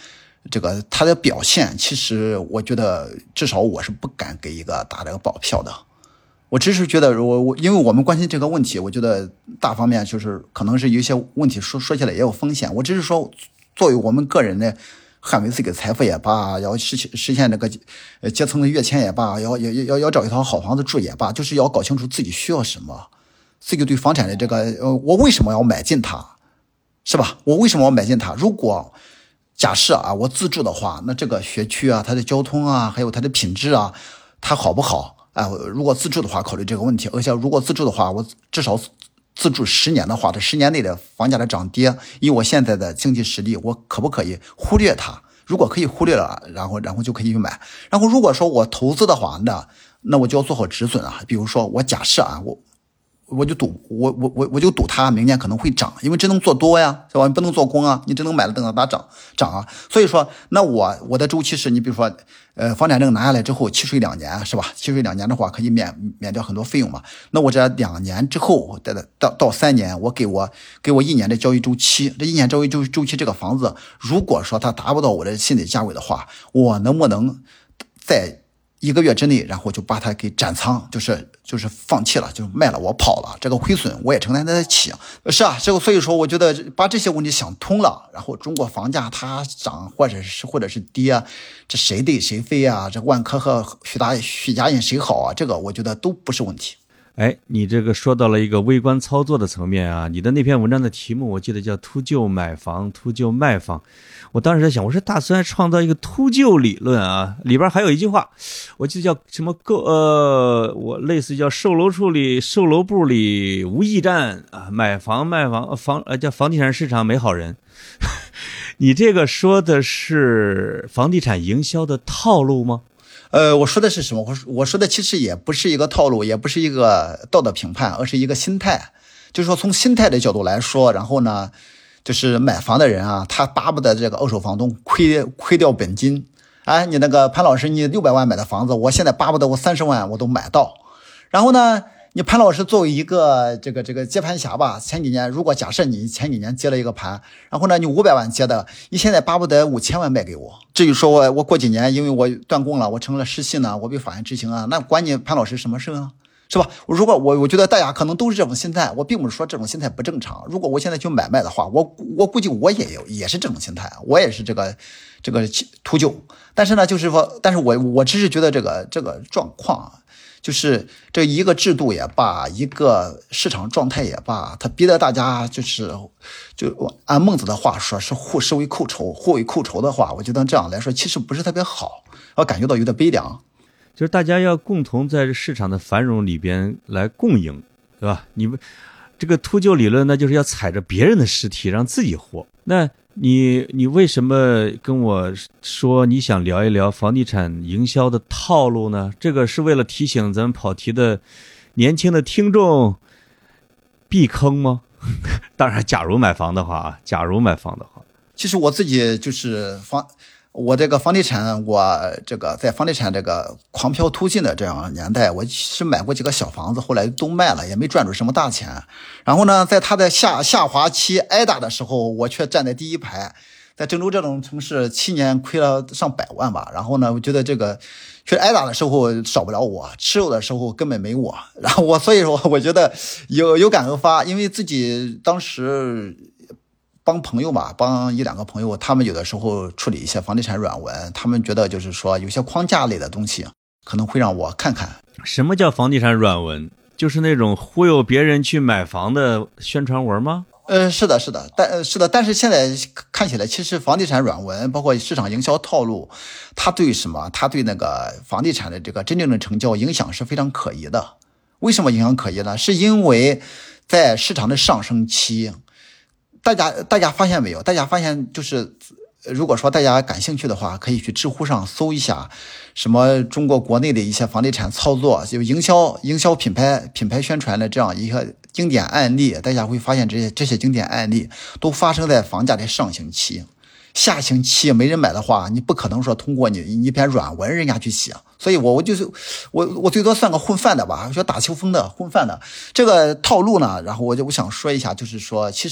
这个他的表现，其实我觉得至少我是不敢给一个打这个保票的。我只是觉得因为我们关心这个问题，我觉得大方面就是可能是有一些问题说起来也有风险。我只是说，作为我们个人的捍卫自己的财富也罢，要实现这个阶层的跃迁也罢，要找一套好房子住也罢，就是要搞清楚自己需要什么，自己对房产的这个我为什么要买进它，是吧？我为什么要买进它？如果假设啊，我自住的话，那这个学区啊，它的交通啊，还有它的品质啊，它好不好？如果自住的话，考虑这个问题。而且如果自住的话，我至少自住10年的话，这10年内的房价的涨跌，以我现在的经济实力，我可不可以忽略它？如果可以忽略了，然后就可以去买。然后如果说我投资的话，那我就要做好止损啊。比如说我假设啊，我就赌它明年可能会涨，因为只能做多呀，是吧？你不能做空啊，你只能买了等它涨啊。所以说，那我的周期是你比如说，房产证拿下来之后期税2年，是吧？期税2年的话可以免掉很多费用嘛。那我这2年之后到3年，我给我1年的交易周期，这1年交易周期这个房子，如果说它达不到我的心理价位的话，我能不能在1个月之内，然后就把它给斩仓，就是放弃了，就卖了，我跑了，这个亏损我也承担得起。是啊，所以说我觉得把这些问题想通了，然后中国房价它涨或者是跌，这谁对谁非啊？这万科和许家印谁好啊？这个我觉得都不是问题。 哎，你这个说到了一个微观操作的层面啊，你的那篇文章的题目我记得叫突救买房、突救卖房。我当时在想，我说大孙还创造一个突救理论啊，里边还有一句话，我记得叫什么我类似叫售楼部里无驿站啊，买房卖房叫房地产市场没好人。你这个说的是房地产营销的套路吗？ 我说的是什么？我说的其实也不是一个套路，也不是一个道德评判，而是一个心态。就是说从心态的角度来说，然后呢，就是买房的人啊，他巴不得这个二手房东亏掉本金。哎，你那个潘老师，你600万买的房子，我现在巴不得我30万我都买到。然后呢，你潘老师作为一个这个接盘侠吧，前几年如果假设你前几年接了一个盘，然后呢你500万接的，你现在巴不得5000万卖给我。至于说我过几年因为我断供了，我成了失信了，我被法院执行啊，那关你潘老师什么事啊？是吧？如果我觉得大家可能都是这种心态，我并不是说这种心态不正常。如果我现在去买卖的话，我估计我也是这种心态，我也是这个图救。但是呢，就是说，但是我只是觉得这个状况啊，就是这一个制度也罢，一个市场状态也罢，它逼得大家就按孟子的话说是互为寇仇的话，我觉得这样来说其实不是特别好，我感觉到有点悲凉。 就是大家要共同在市场的繁荣里边来共赢，对吧？你们这个秃鹫理论呢，就是要踩着别人的尸体让自己活。那你为什么跟我说你想聊一聊房地产营销的套路呢？这个是为了提醒咱们跑题的年轻的听众避坑吗？当然，假如买房的话，其实我自己就是我这个房地产，我这个在房地产这个狂飙突进的这样的年代，我其实买过几个小房子，后来都卖了，也没赚出什么大钱。然后呢，在它的下滑期挨打的时候，我却站在第一排。在郑州这种城市，7年亏了上100万吧。然后呢，我觉得这个确实挨打的时候少不了我，吃肉的时候根本没我。然后所以说我觉得有感而发，因为自己当时帮朋友吧，帮1-2个朋友，他们有的时候处理一些房地产软文，他们觉得就是说有些框架类的东西可能会让我看看。 什么叫房地产软文？就是那种忽悠别人去买房的宣传文吗？ 是的，但是现在看起来，其实房地产软文包括市场营销套路，它对那个房地产的这个真正的成交影响是非常可疑的。为什么影响可疑呢？是因为在市场的上升期，大家发现没有？大家发现就是，如果说大家感兴趣的话，可以去知乎上搜一下，什么中国国内的一些房地产操作，就营销品牌宣传的这样一个经典案例，大家会发现这些经典案例都发生在房价的上行期。下行期没人买的话，你不可能说通过你一篇软文人家去写。所以我最多算个混饭的吧，说打秋风的混饭的这个套路呢。然后我想说一下，就是说其实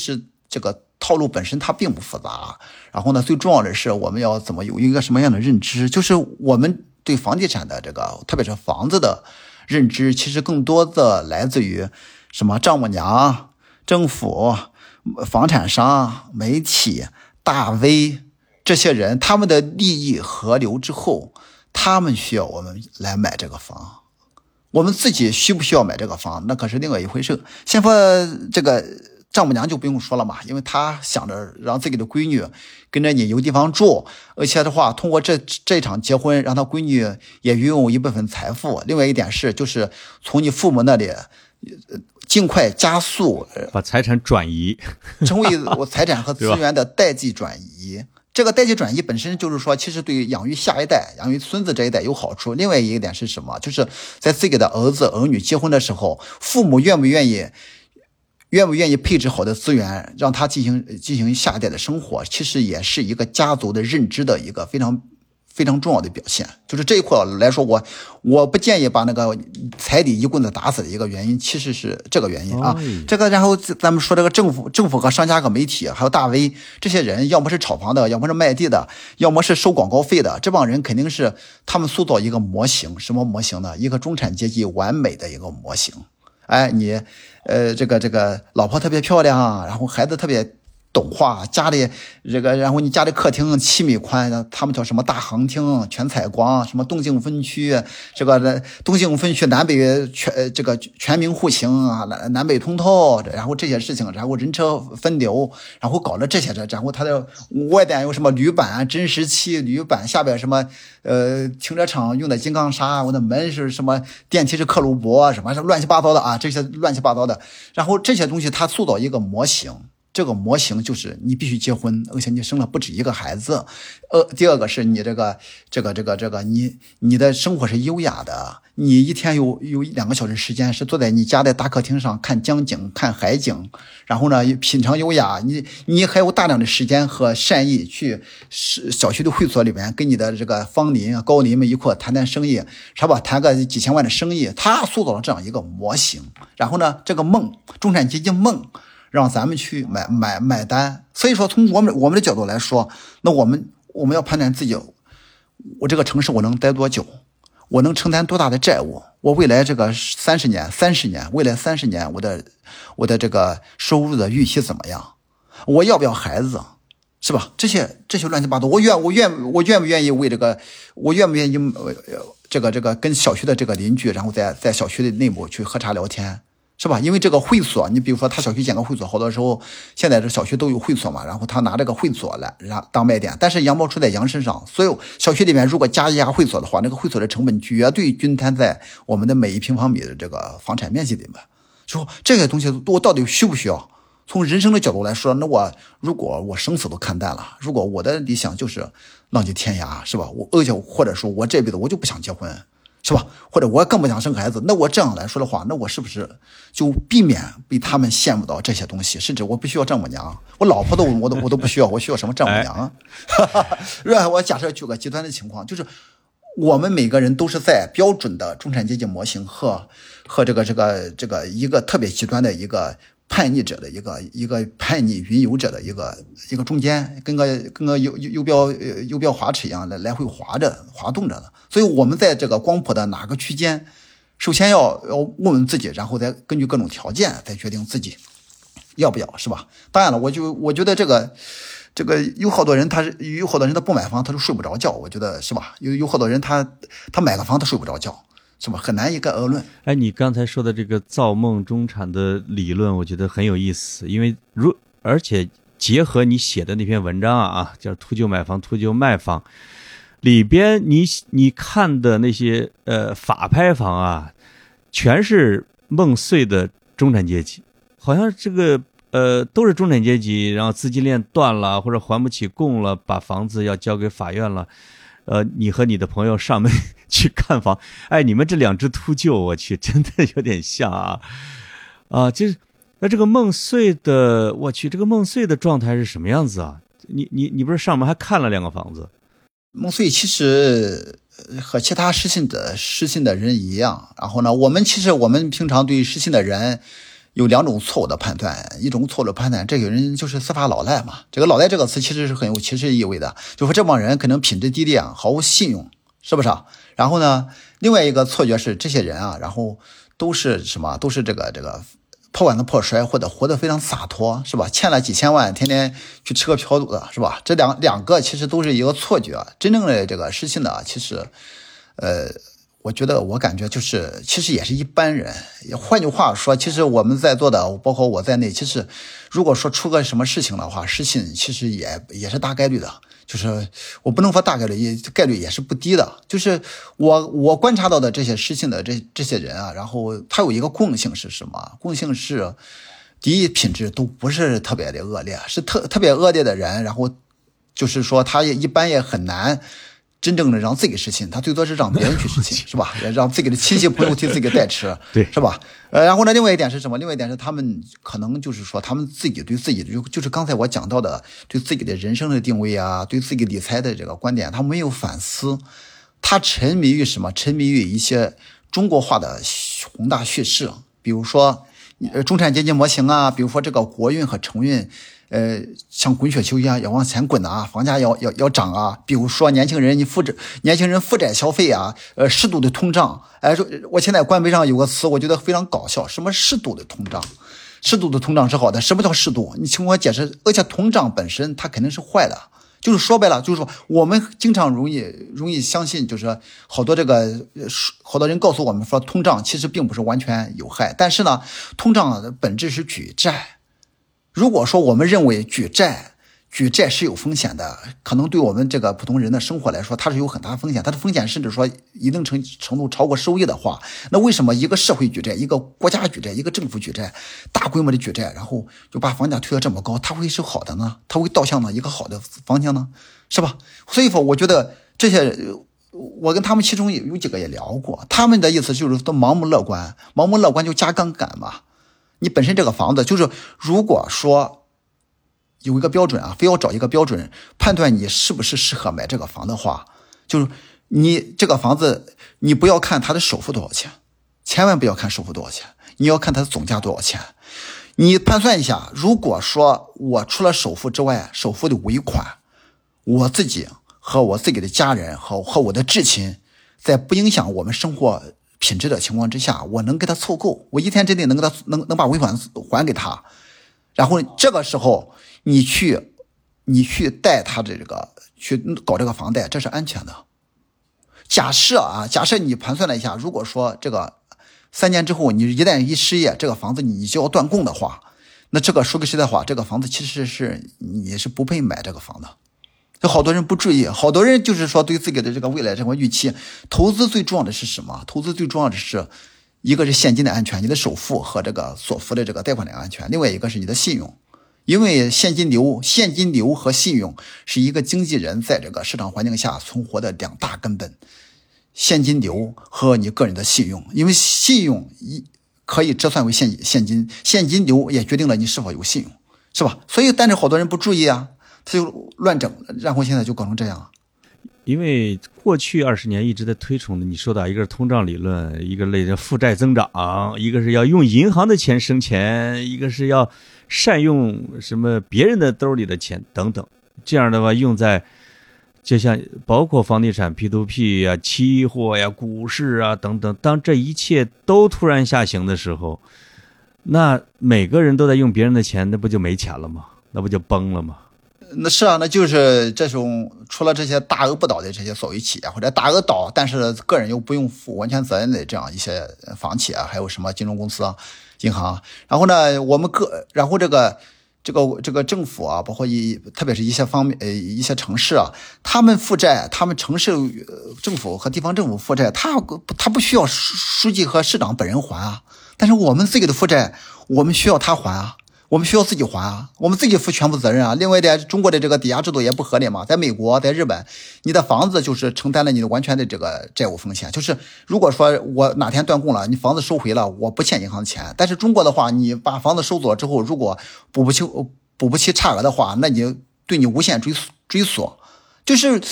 这个套路本身它并不复杂。然后呢，最重要的是我们要怎么有一个什么样的认知，就是我们对房地产的这个，特别是房子的认知，其实更多的来自于什么丈母娘、政府、房产商、媒体、大 V 这些人，他们的利益合流之后，他们需要我们来买这个房。我们自己需不需要买这个房，那可是另外一回事。先说这个丈母娘就不用说了嘛，因为她想着让自己的闺女跟着你有地方住，而且的话，通过这场结婚，让她闺女也拥有一部分财富。另外一点是，就是从你父母那里尽快加速把财产转移， 成为我财产和资源的代际转移。这个代际转移本身就是说，其实对养育下一代、养育孙子这一代有好处。另外一个点是什么？就是在自己的儿子儿女结婚的时候，父母愿不愿意配置好的资源，让他进行下一代的生活，其实也是一个家族的认知的一个非常非常重要的表现。就是这一块来说，我不建议把那个彩礼一棍子打死的一个原因，其实是这个原因啊。这个，然后咱们说这个政府和商家和媒体还有大 V 这些人，要么是炒房的，要么是卖地的，要么是收广告费的，这帮人肯定是他们塑造一个模型。什么模型呢？一个中产阶级完美的一个模型。哎，你这个老婆特别漂亮，然后孩子特别懂话，家里这个，然后你家里客厅7米宽，他们叫什么大行厅、全采光，什么东静分区，这个东静分区南北全民户型啊，南北通透，然后这些事情，然后人车分流，然后搞了这些，然后它的外边有什么铝板、真实漆铝板，下边什么停车场用的金刚砂，我的门是什么，电梯是克虏伯，什么乱七八糟的啊，这些乱七八糟的，然后这些东西它塑造一个模型。这个模型就是你必须结婚，而且你生了不止一个孩子。第二个是你你的生活是优雅的，你一天有2个小时时间是坐在你家的大客厅上看江景、看海景，然后呢品尝优雅。你还有大量的时间和善意去小区的会所里面跟你的这个芳邻、高邻们一块谈生意，是吧？谈个几千万的生意，他塑造了这样一个模型。然后呢，这个梦，中产阶级梦。让咱们去买单。所以说从我们的角度来说，那我们要判断自己，我这个城市我能待多久，我能承担多大的债务，我未来这个30年未来30年我的这个收入的预期怎么样，我要不要孩子，是吧？这些乱七八糟，我愿不愿意为这个，我愿不愿意这个跟小区的这个邻居，然后在小区的内部去喝茶聊天，是吧？因为这个会所，你比如说他小区建个会所，好多时候现在这小区都有会所嘛，然后他拿这个会所来当卖点，但是羊毛出在羊身上，所有小区里面如果加一家会所的话，那个会所的成本绝对均摊在我们的每1平方米的这个房产面积里面。说这些东西我到底需不需要？从人生的角度来说，那如果我生死都看淡了，如果我的理想就是浪迹天涯，是吧？而且或者说我这辈子我就不想结婚，是吧？或者我更不想生孩子，那我这样来说的话，那我是不是就避免被他们羡慕到这些东西？甚至我不需要丈母娘，我老婆我都不需要，我需要什么丈母娘？我假设举个极端的情况，就是我们每个人都是在标准的中产阶级模型和这个一个特别极端的一个叛逆者的一个叛逆云游者的一个中间，跟个游标滑尺一样来回滑动着的。所以我们在这个光谱的哪个区间，首先要问问自己，然后再根据各种条件再决定自己要不要，是吧？当然了，我觉得这个有好多人他不买房他就睡不着觉，我觉得是吧？有好多人他买个房他睡不着觉，是吧？很难一概而论。 哎，你刚才说的这个造梦中产的理论，我觉得很有意思，因为而且结合你写的那篇文章啊，叫秃鹫买房，秃鹫卖房，里边你看的那些法拍房啊，全是梦碎的中产阶级，好像这个都是中产阶级，然后资金链断了或者还不起供了，把房子要交给法院了。你和你的朋友上门去看房，哎，你们这2只秃鹫，我去，真的有点像啊，就是那这个梦碎的，我去，这个梦碎的状态是什么样子啊？你不是上门还看了2个房子？ 梦碎其实和其他失信的人一样，然后呢，我们平常对失信的人有两种错误的判断，一种错误的判断，这个人就是司法老赖嘛。这个老赖这个词其实是很有歧视意味的，就说这帮人可能品质低劣啊，毫无信用，是不是啊？然后呢，另外一个错觉是这些人啊，然后都是什么？都是这个破罐子破摔，或者活得非常洒脱，是吧？欠了几千万，天天去吃喝嫖赌的，是吧？这两个其实都是一个错觉，真正的这个失信的，其实，我感觉就是其实也是一般人。换句话说，其实我们在座的，包括我在内，其实如果说出个什么事情的话，失信其实也是大概率的。就是我不能说大概率，概率也是不低的。就是我观察到的这些失信的这些人啊，然后他有一个共性是什么？共性是第一，品质都不是特别的恶劣，是特别恶劣的人，然后就是说他一般也很难真正的让自己失信，他最多是让别人去失信，是吧？让自己的亲戚朋友替自己代持， 对， 是吧？然后呢，另外一点是什么？另外一点是他们可能就是说，他们自己对自己的，就是刚才我讲到的，对自己的人生的定位啊，对自己理财的这个观点，他没有反思，他沉迷于什么？沉迷于一些中国化的宏大叙事，比如说中产阶级模型啊，比如说这个国运和城运。像滚雪球一样要往前滚啊，房价要涨啊。比如说年轻人负债消费啊，适度的通胀。我现在官媒上有个词，我觉得非常搞笑，什么适度的通胀？适度的通胀是好的，什么叫适度？你请我解释。而且通胀本身它肯定是坏的，就是说白了，就是说我们经常容易相信，就是好多人告诉我们说通胀其实并不是完全有害，但是呢，通胀的本质是举债。如果说我们认为举债是有风险的，可能对我们这个普通人的生活来说，它是有很大风险，它的风险甚至说一定程度超过收益的话，那为什么一个社会举债，一个国家举债，一个政府举债，大规模的举债，然后就把房价推得这么高，它会是好的呢？它会导向呢一个好的方向呢？是吧？所以说，我觉得这些，我跟他们其中有几个也聊过，他们的意思就是都盲目乐观就加杠杆嘛。你本身这个房子就是，如果说有一个标准啊，非要找一个标准判断你是不是适合买这个房的话，就是你这个房子，你不要看它的首付多少钱，千万不要看首付多少钱，你要看它的总价多少钱。你盘算一下，如果说我除了首付之外，首付的尾款，我自己和我自己的家人和我的至亲，在不影响我们生活品质的情况之下，我能给他凑够，我一天之内能把尾款还给他，然后这个时候你去贷他的这个去搞这个房贷，这是安全的。假设你盘算了一下，如果说这个3年之后你一旦一失业，这个房子你就要断供的话，那这个说句实在话，这个房子其实是你是不配买这个房的。有好多人不注意，好多人就是说对自己的这个未来生活预期，投资最重要的是什么？投资最重要的是一个是现金的安全，你的首付和这个所付的这个贷款的安全，另外一个是你的信用。因为现金流和信用是一个经纪人在这个市场环境下存活的2大根本。现金流和你个人的信用，因为信用可以折算为现金，现金流也决定了你是否有信用，是吧？所以但是好多人不注意啊，他就乱整，然后现在就搞成这样。 因为过去20年一直在推崇的，你说的一个是通胀理论，一个类似负债增长，一个是要用银行的钱生钱，一个是要善用什么别人的兜里的钱等等。这样的话用在就像包括房地产 P2P 啊、期货呀、股市啊等等，当这一切都突然下行的时候，那每个人都在用别人的钱，那不就没钱了吗？那不就崩了吗？ 那是啊，那就是这种除了这些大额不倒的这些所谓企业，或者大额倒但是个人又不用负完全责任的这样一些房企啊，还有什么金融公司啊、银行啊。然后呢，然后这个政府啊，包括特别是一些一些城市啊，他们负债，他们城市政府和地方政府负债，他不需要书记和市长本人还啊，但是我们自己的负债，我们需要他还啊。我们需要自己还啊，我们自己负全部责任啊。另外一点，中国的这个抵押制度也不合理嘛。在美国，在日本，你的房子就是承担了你的完全的这个债务风险。就是如果说我哪天断供了，你房子收回了，我不欠银行钱。但是中国的话，你把房子收走了之后，如果补不起差额的话，那你对你无限追索。就是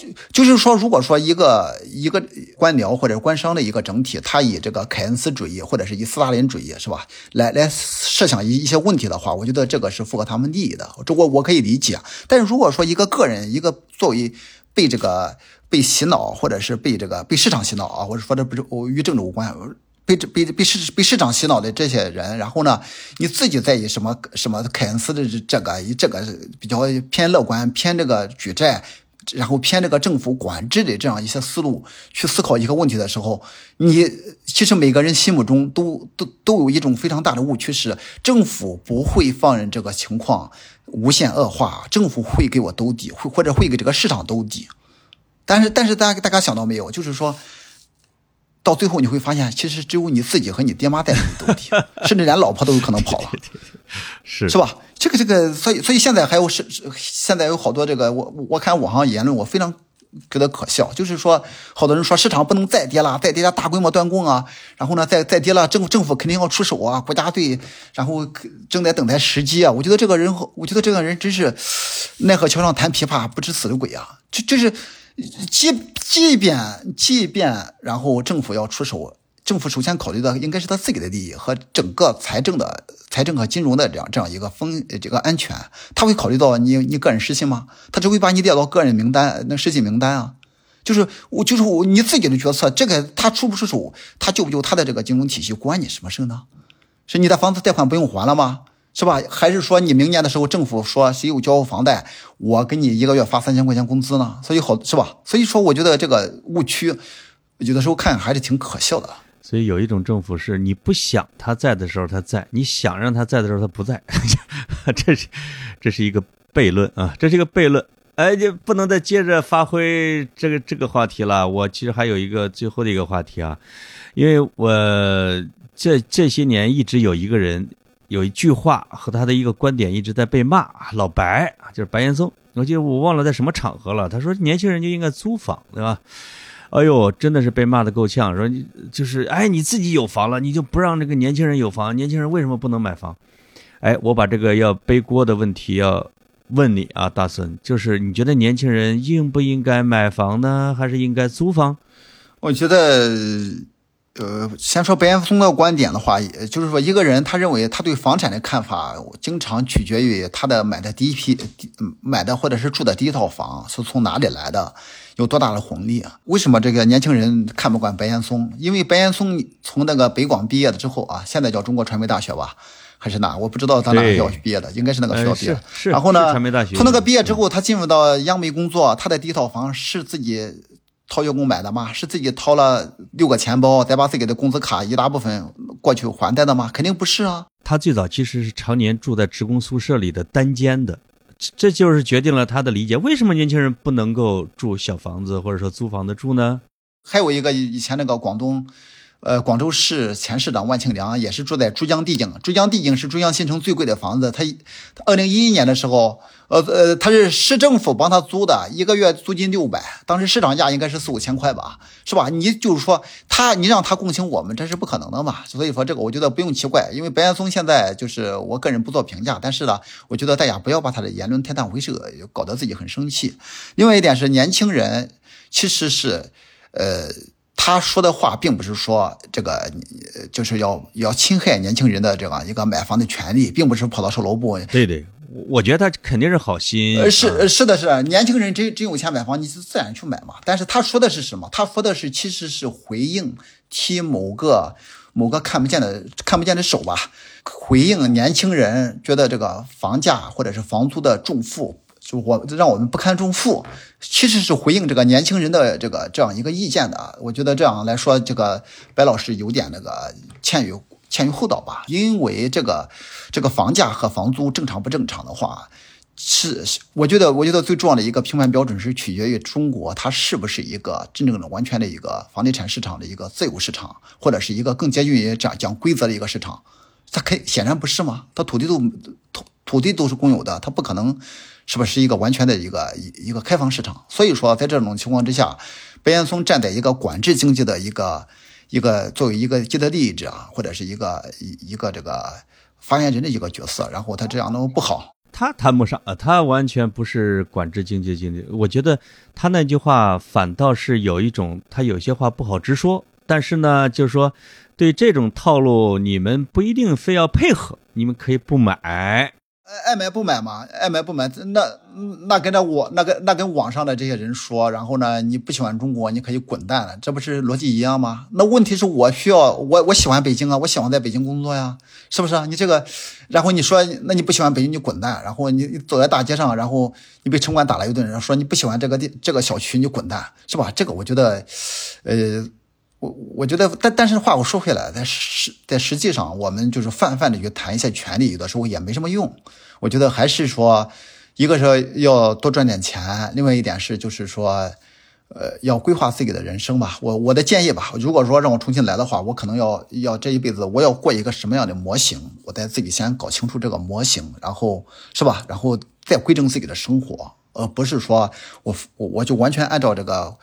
就是说，如果说一个官僚或者官商的一个整体，他以这个凯恩斯主义或者是以斯大林主义是吧，来设想一些问题的话，我觉得这个是符合他们利益的，这我可以理解。但是如果说一个个人，一个作为被洗脑，或者是被市场洗脑啊，或者说这不是与政治无关。被市场洗脑的这些人，然后呢，你自己在以什么凯恩斯的这个比较偏乐观、偏这个举债，然后偏这个政府管制的这样一些思路去思考一个问题的时候，你其实每个人心目中都有一种非常大的误区，是政府不会放任这个情况无限恶化，政府会给我兜底，或者会给这个市场兜底。但是大家想到没有，就是说到最后你会发现，其实只有你自己和你爹妈在给你兜底，甚至连老婆都有可能跑了，是吧？这个，所以现在现在有好多这个，我看网上言论，我非常觉得可笑，就是说，好多人说市场不能再跌了，再跌了大规模断供啊，然后呢，再跌了，政府肯定要出手啊，国家队，然后正在等待时机啊。我觉得这个人真是奈何桥上弹琵琶，不知死的鬼啊！这是。即便然后政府要出手，政府首先考虑的应该是他自己的利益和整个财政和金融的这样一个这个安全，他会考虑到你个人失信吗？他只会把你列到个人名单失信名单啊。就是你自己的决策，这个他出不出手，他救不救他的这个金融体系，关你什么事呢？是你的房子贷款不用还了吗？是吧？还是说你明年的时候政府说谁有交房贷，我给你1个月发3000块钱工资呢？所以是吧？所以说我觉得这个误区有的时候看还是挺可笑的。 所以有一种政府是你不想他在的时候他在，你想让他在的时候他不在，这是一个悖论啊，这是一个悖论。哎，就不能再接着发挥这个话题了。我其实还有一个最后的一个话题啊，因为我这些年一直有一个人。有一句话和他的一个观点一直在被骂，老白就是白岩松，我忘了在什么场合了。他说年轻人就应该租房，对吧？哎呦，真的是被骂得够呛。说你自己有房了，你就不让这个年轻人有房，年轻人为什么不能买房？哎，我把这个要背锅的问题要问你啊，大孙，就是你觉得年轻人应不应该买房呢，还是应该租房？ 我觉得。先说白岩松的观点的话，也就是说，一个人他认为他对房产的看法，经常取决于他的买的或者是住的第一套房是从哪里来的，有多大的红利啊？为什么这个年轻人看不惯白岩松？因为白岩松从那个北广毕业了之后啊，现在叫中国传媒大学吧，还是哪？我不知道他哪个学校毕业的，应该是那个学校毕业。然后呢，从那个毕业之后，他进入到央媒工作，他的第一套房是自己掏月供买的吗？是自己掏了6个钱包，再把自己的工资卡一大部分过去还贷的吗？肯定不是啊。 他最早其实是常年住在职工宿舍里的单间的，这就是决定了他的理解。为什么年轻人不能够住小房子或者说租房子住呢？ 还有一个以前那个广州市前市长万庆良也是住在珠江帝景，珠江帝景是珠江新城最贵的房子。他2011年的时候，他是市政府帮他租的，1个月租金600，当时市场价应该是4-5千块吧，是吧？你就是说你让他共情我们，这是不可能的嘛。所以说这个我觉得不用奇怪，因为白岩松现在就是我个人不做评价，但是呢，我觉得大家不要把他的言论太当回事，搞得自己很生气。另外一点是，年轻人其实是他说的话并不是说这个就是要侵害年轻人的这样一个买房的权利，并不是跑到售楼部。 对，我觉得他肯定是好心。 是的，年轻人真有钱买房，你是自然去买嘛。但是他说的是什么？他说的是其实是回应踢某个看不见的手吧，回应年轻人觉得这个房价或者是房租的重负。就让我们不堪重负，其实是回应这个年轻人的这样一个意见的。我觉得这样来说，这个白老师有点那个欠于厚道吧。因为这个房价和房租正常不正常的话，我觉得最重要的一个评判标准是取决于中国它是不是一个真正的完全的一个房地产市场的一个自由市场，或者是一个更接近于讲规则的一个市场。它显然不是嘛，它土地都是公有的，它不可能是不是一个完全的一个开放市场。所以说在这种情况之下，白岩松站在一个管制经济的一个作为一个既得利益者或者是一个这个发言人的一个角色，然后他这样弄不好。 他谈不上啊，他完全不是管制经济。我觉得他那句话反倒是有一种，他有些话不好直说，但是呢，就是说对这种套路，你们不一定非要配合，你们可以不买。 爱买不买嘛，爱买不买，那跟网上的这些人说，然后呢，你不喜欢中国，你可以滚蛋了，这不是逻辑一样吗？那问题是我喜欢北京啊，我喜欢在北京工作呀，是不是啊？你这个，然后你说，那你不喜欢北京，你滚蛋，然后你走在大街上，然后你被城管打了一顿，然后说你不喜欢这个小区，你滚蛋，是吧？这个我觉得，我觉得，但是话我说回来，在实际上，我们就是泛泛的去谈一些权利，有的时候也没什么用。我觉得还是说，一个是要多赚点钱，另外一点是就是说，要规划自己的人生吧。我的建议吧，如果说让我重新来的话，我可能要这一辈子我要过一个什么样的模型，我得自己先搞清楚这个模型，然后是吧，然后再规正自己的生活，而不是说我就完全按照这个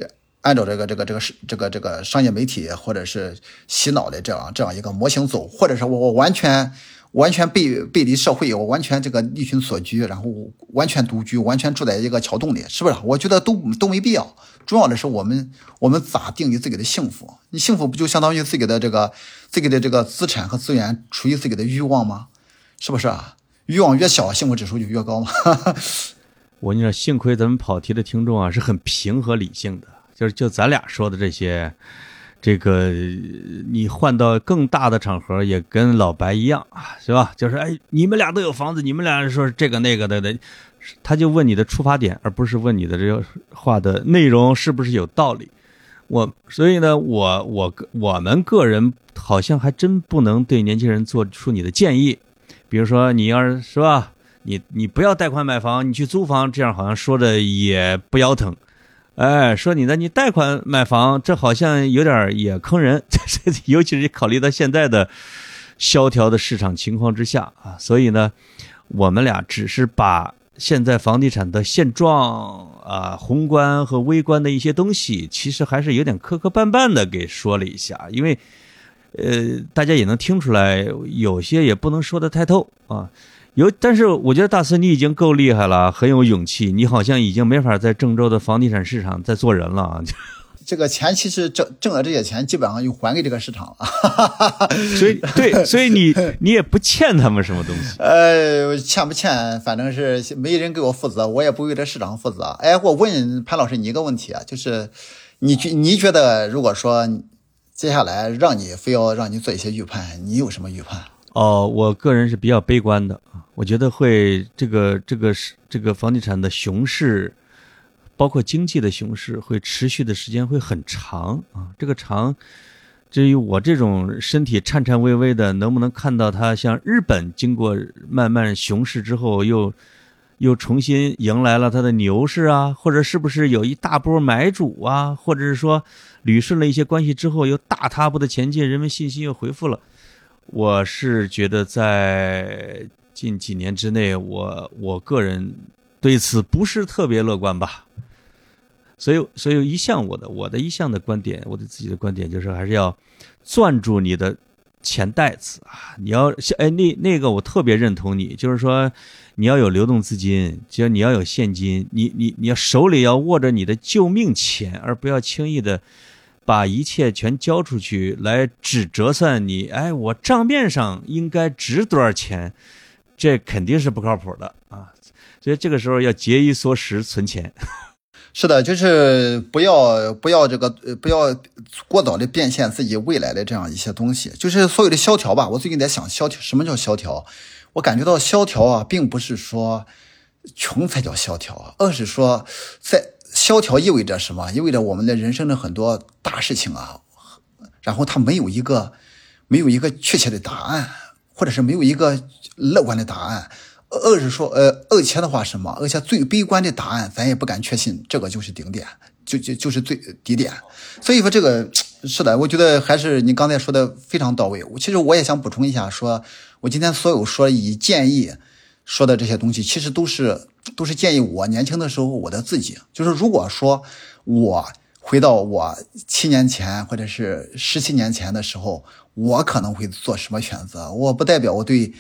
商业媒体或者是洗脑的这样一个模型走，或者是我完全背离社会，我完全这个离群索居，然后完全独居，完全住在一个桥洞里，是不是？我觉得都没必要。重要的是我们咋定义自己的幸福？你幸福不就相当于自己的这个资产和资源除以自己的欲望吗？是不是啊？欲望越小，幸福指数就越高嘛。 我跟你说，幸亏咱们跑题的听众啊是很平和理性的。就咱俩说的这些，这个你换到更大的场合也跟老白一样啊，是吧？就是你们俩都有房子，你们俩说这个那个的，他就问你的出发点，而不是问你的这个话的内容是不是有道理。所以呢，我们个人好像还真不能对年轻人做出你的建议，比如说你要是吧，你不要贷款买房，你去租房，这样好像说的也不腰疼。说你贷款买房，这好像有点也坑人，尤其是考虑到现在的萧条的市场情况之下啊，所以呢，我们俩只是把现在房地产的现状啊、宏观和微观的一些东西，其实还是有点磕磕绊绊的给说了一下，因为大家也能听出来，有些也不能说得太透啊。但是我觉得大师你已经够厉害了，很有勇气，你好像已经没法在郑州的房地产市场再做人了啊。 这个钱其实挣了这些钱，基本上又还给这个市场了。 所以你也不欠他们什么东西。 欠不欠，反正是没人给我负责，我也不为这市场负责。我问潘老师你一个问题啊，就是你觉得如果说接下来非要让你做一些预判，你有什么预判？ 我个人是比较悲观的，我觉得会这个房地产的熊市，包括经济的熊市，会持续的时间会很长啊。这个长，至于我这种身体颤颤巍巍的，能不能看到它像日本经过慢慢熊市之后又重新迎来了它的牛市啊，或者是不是有一大波买主啊，或者是说捋顺了一些关系之后又大踏步的前进，人们信心又恢复了。我是觉得在近几年之内，我个人对此不是特别乐观吧。所以我的一向的观点，我的自己的观点就是还是要攥住你的钱袋子啊！你要那个我特别认同你，就是说你要有流动资金，只要你要有现金，你要手里要握着你的救命钱，而不要轻易的把一切全交出去来只折算你，我账面上应该值多少钱，这肯定是不靠谱的啊！所以这个时候要节衣缩食存钱。 是的，就是不要过早的变现自己未来的这样一些东西，就是所有的萧条吧。我最近在想萧条，什么叫萧条？我感觉到萧条啊，并不是说穷才叫萧条，而是说在萧条意味着什么？意味着我们的人生的很多大事情啊，然后它没有一个确切的答案，或者是没有一个乐观的答案。而且的话什么？而且最悲观的答案，咱也不敢确信，这个就是顶点，就是最低点。所以说这个是的，我觉得还是你刚才说的非常到位。其实我也想补充一下，说我今天所有说以建议说的这些东西，其实都是建议我年轻的时候我的自己。就是如果说我回到我7年前或者是17年前的时候，我可能会做什么选择？我不代表我对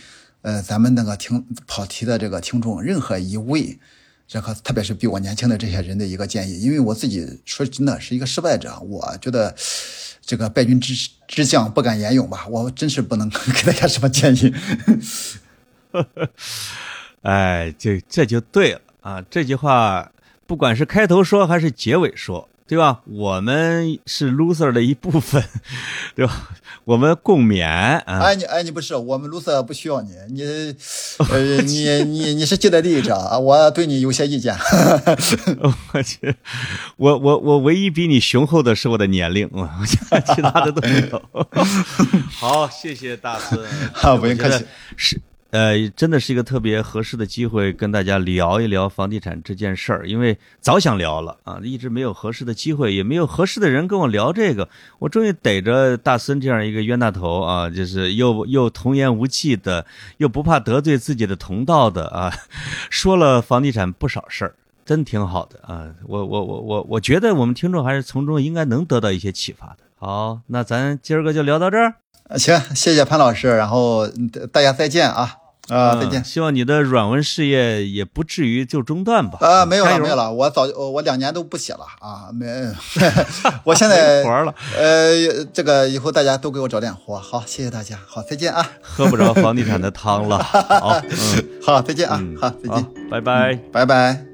咱们那个跑题的这个听众任何一位，特别是比我年轻的这些人的一个建议，因为我自己说真的是一个失败者，我觉得这个败军之将不敢言勇吧，我真是不能给大家什么建议。 哎，这就对了啊！这句话不管是开头说还是结尾说，对吧？我们是 loser 的一部分，对吧？我们共勉啊！ 你不是，我们 loser 不需要你，你是既得利益者啊，我对你有些意见。 我去，我唯一比你雄厚的是我的年龄啊，其他的都没有。好，谢谢大孙， 不用客气。 是。真的是一个特别合适的机会，跟大家聊一聊房地产这件事儿。因为早想聊了啊，一直没有合适的机会，也没有合适的人跟我聊这个。我终于逮着大孙这样一个冤大头啊，就是又童言无忌的，又不怕得罪自己的同道的啊，说了房地产不少事儿，真挺好的啊。我觉得我们听众还是从中应该能得到一些启发的。好，那咱今儿个就聊到这儿。 行，谢谢潘老师，然后大家再见啊。再见。 希望你的软文事业也不至于就中断吧。 没有了，我2年都不写了啊，我现在没活了。 这个以后大家都给我找点活。好，谢谢大家，好，再见啊。 喝不着房地产的汤了。好， 好，再见啊。好，再见， 拜拜， 拜拜。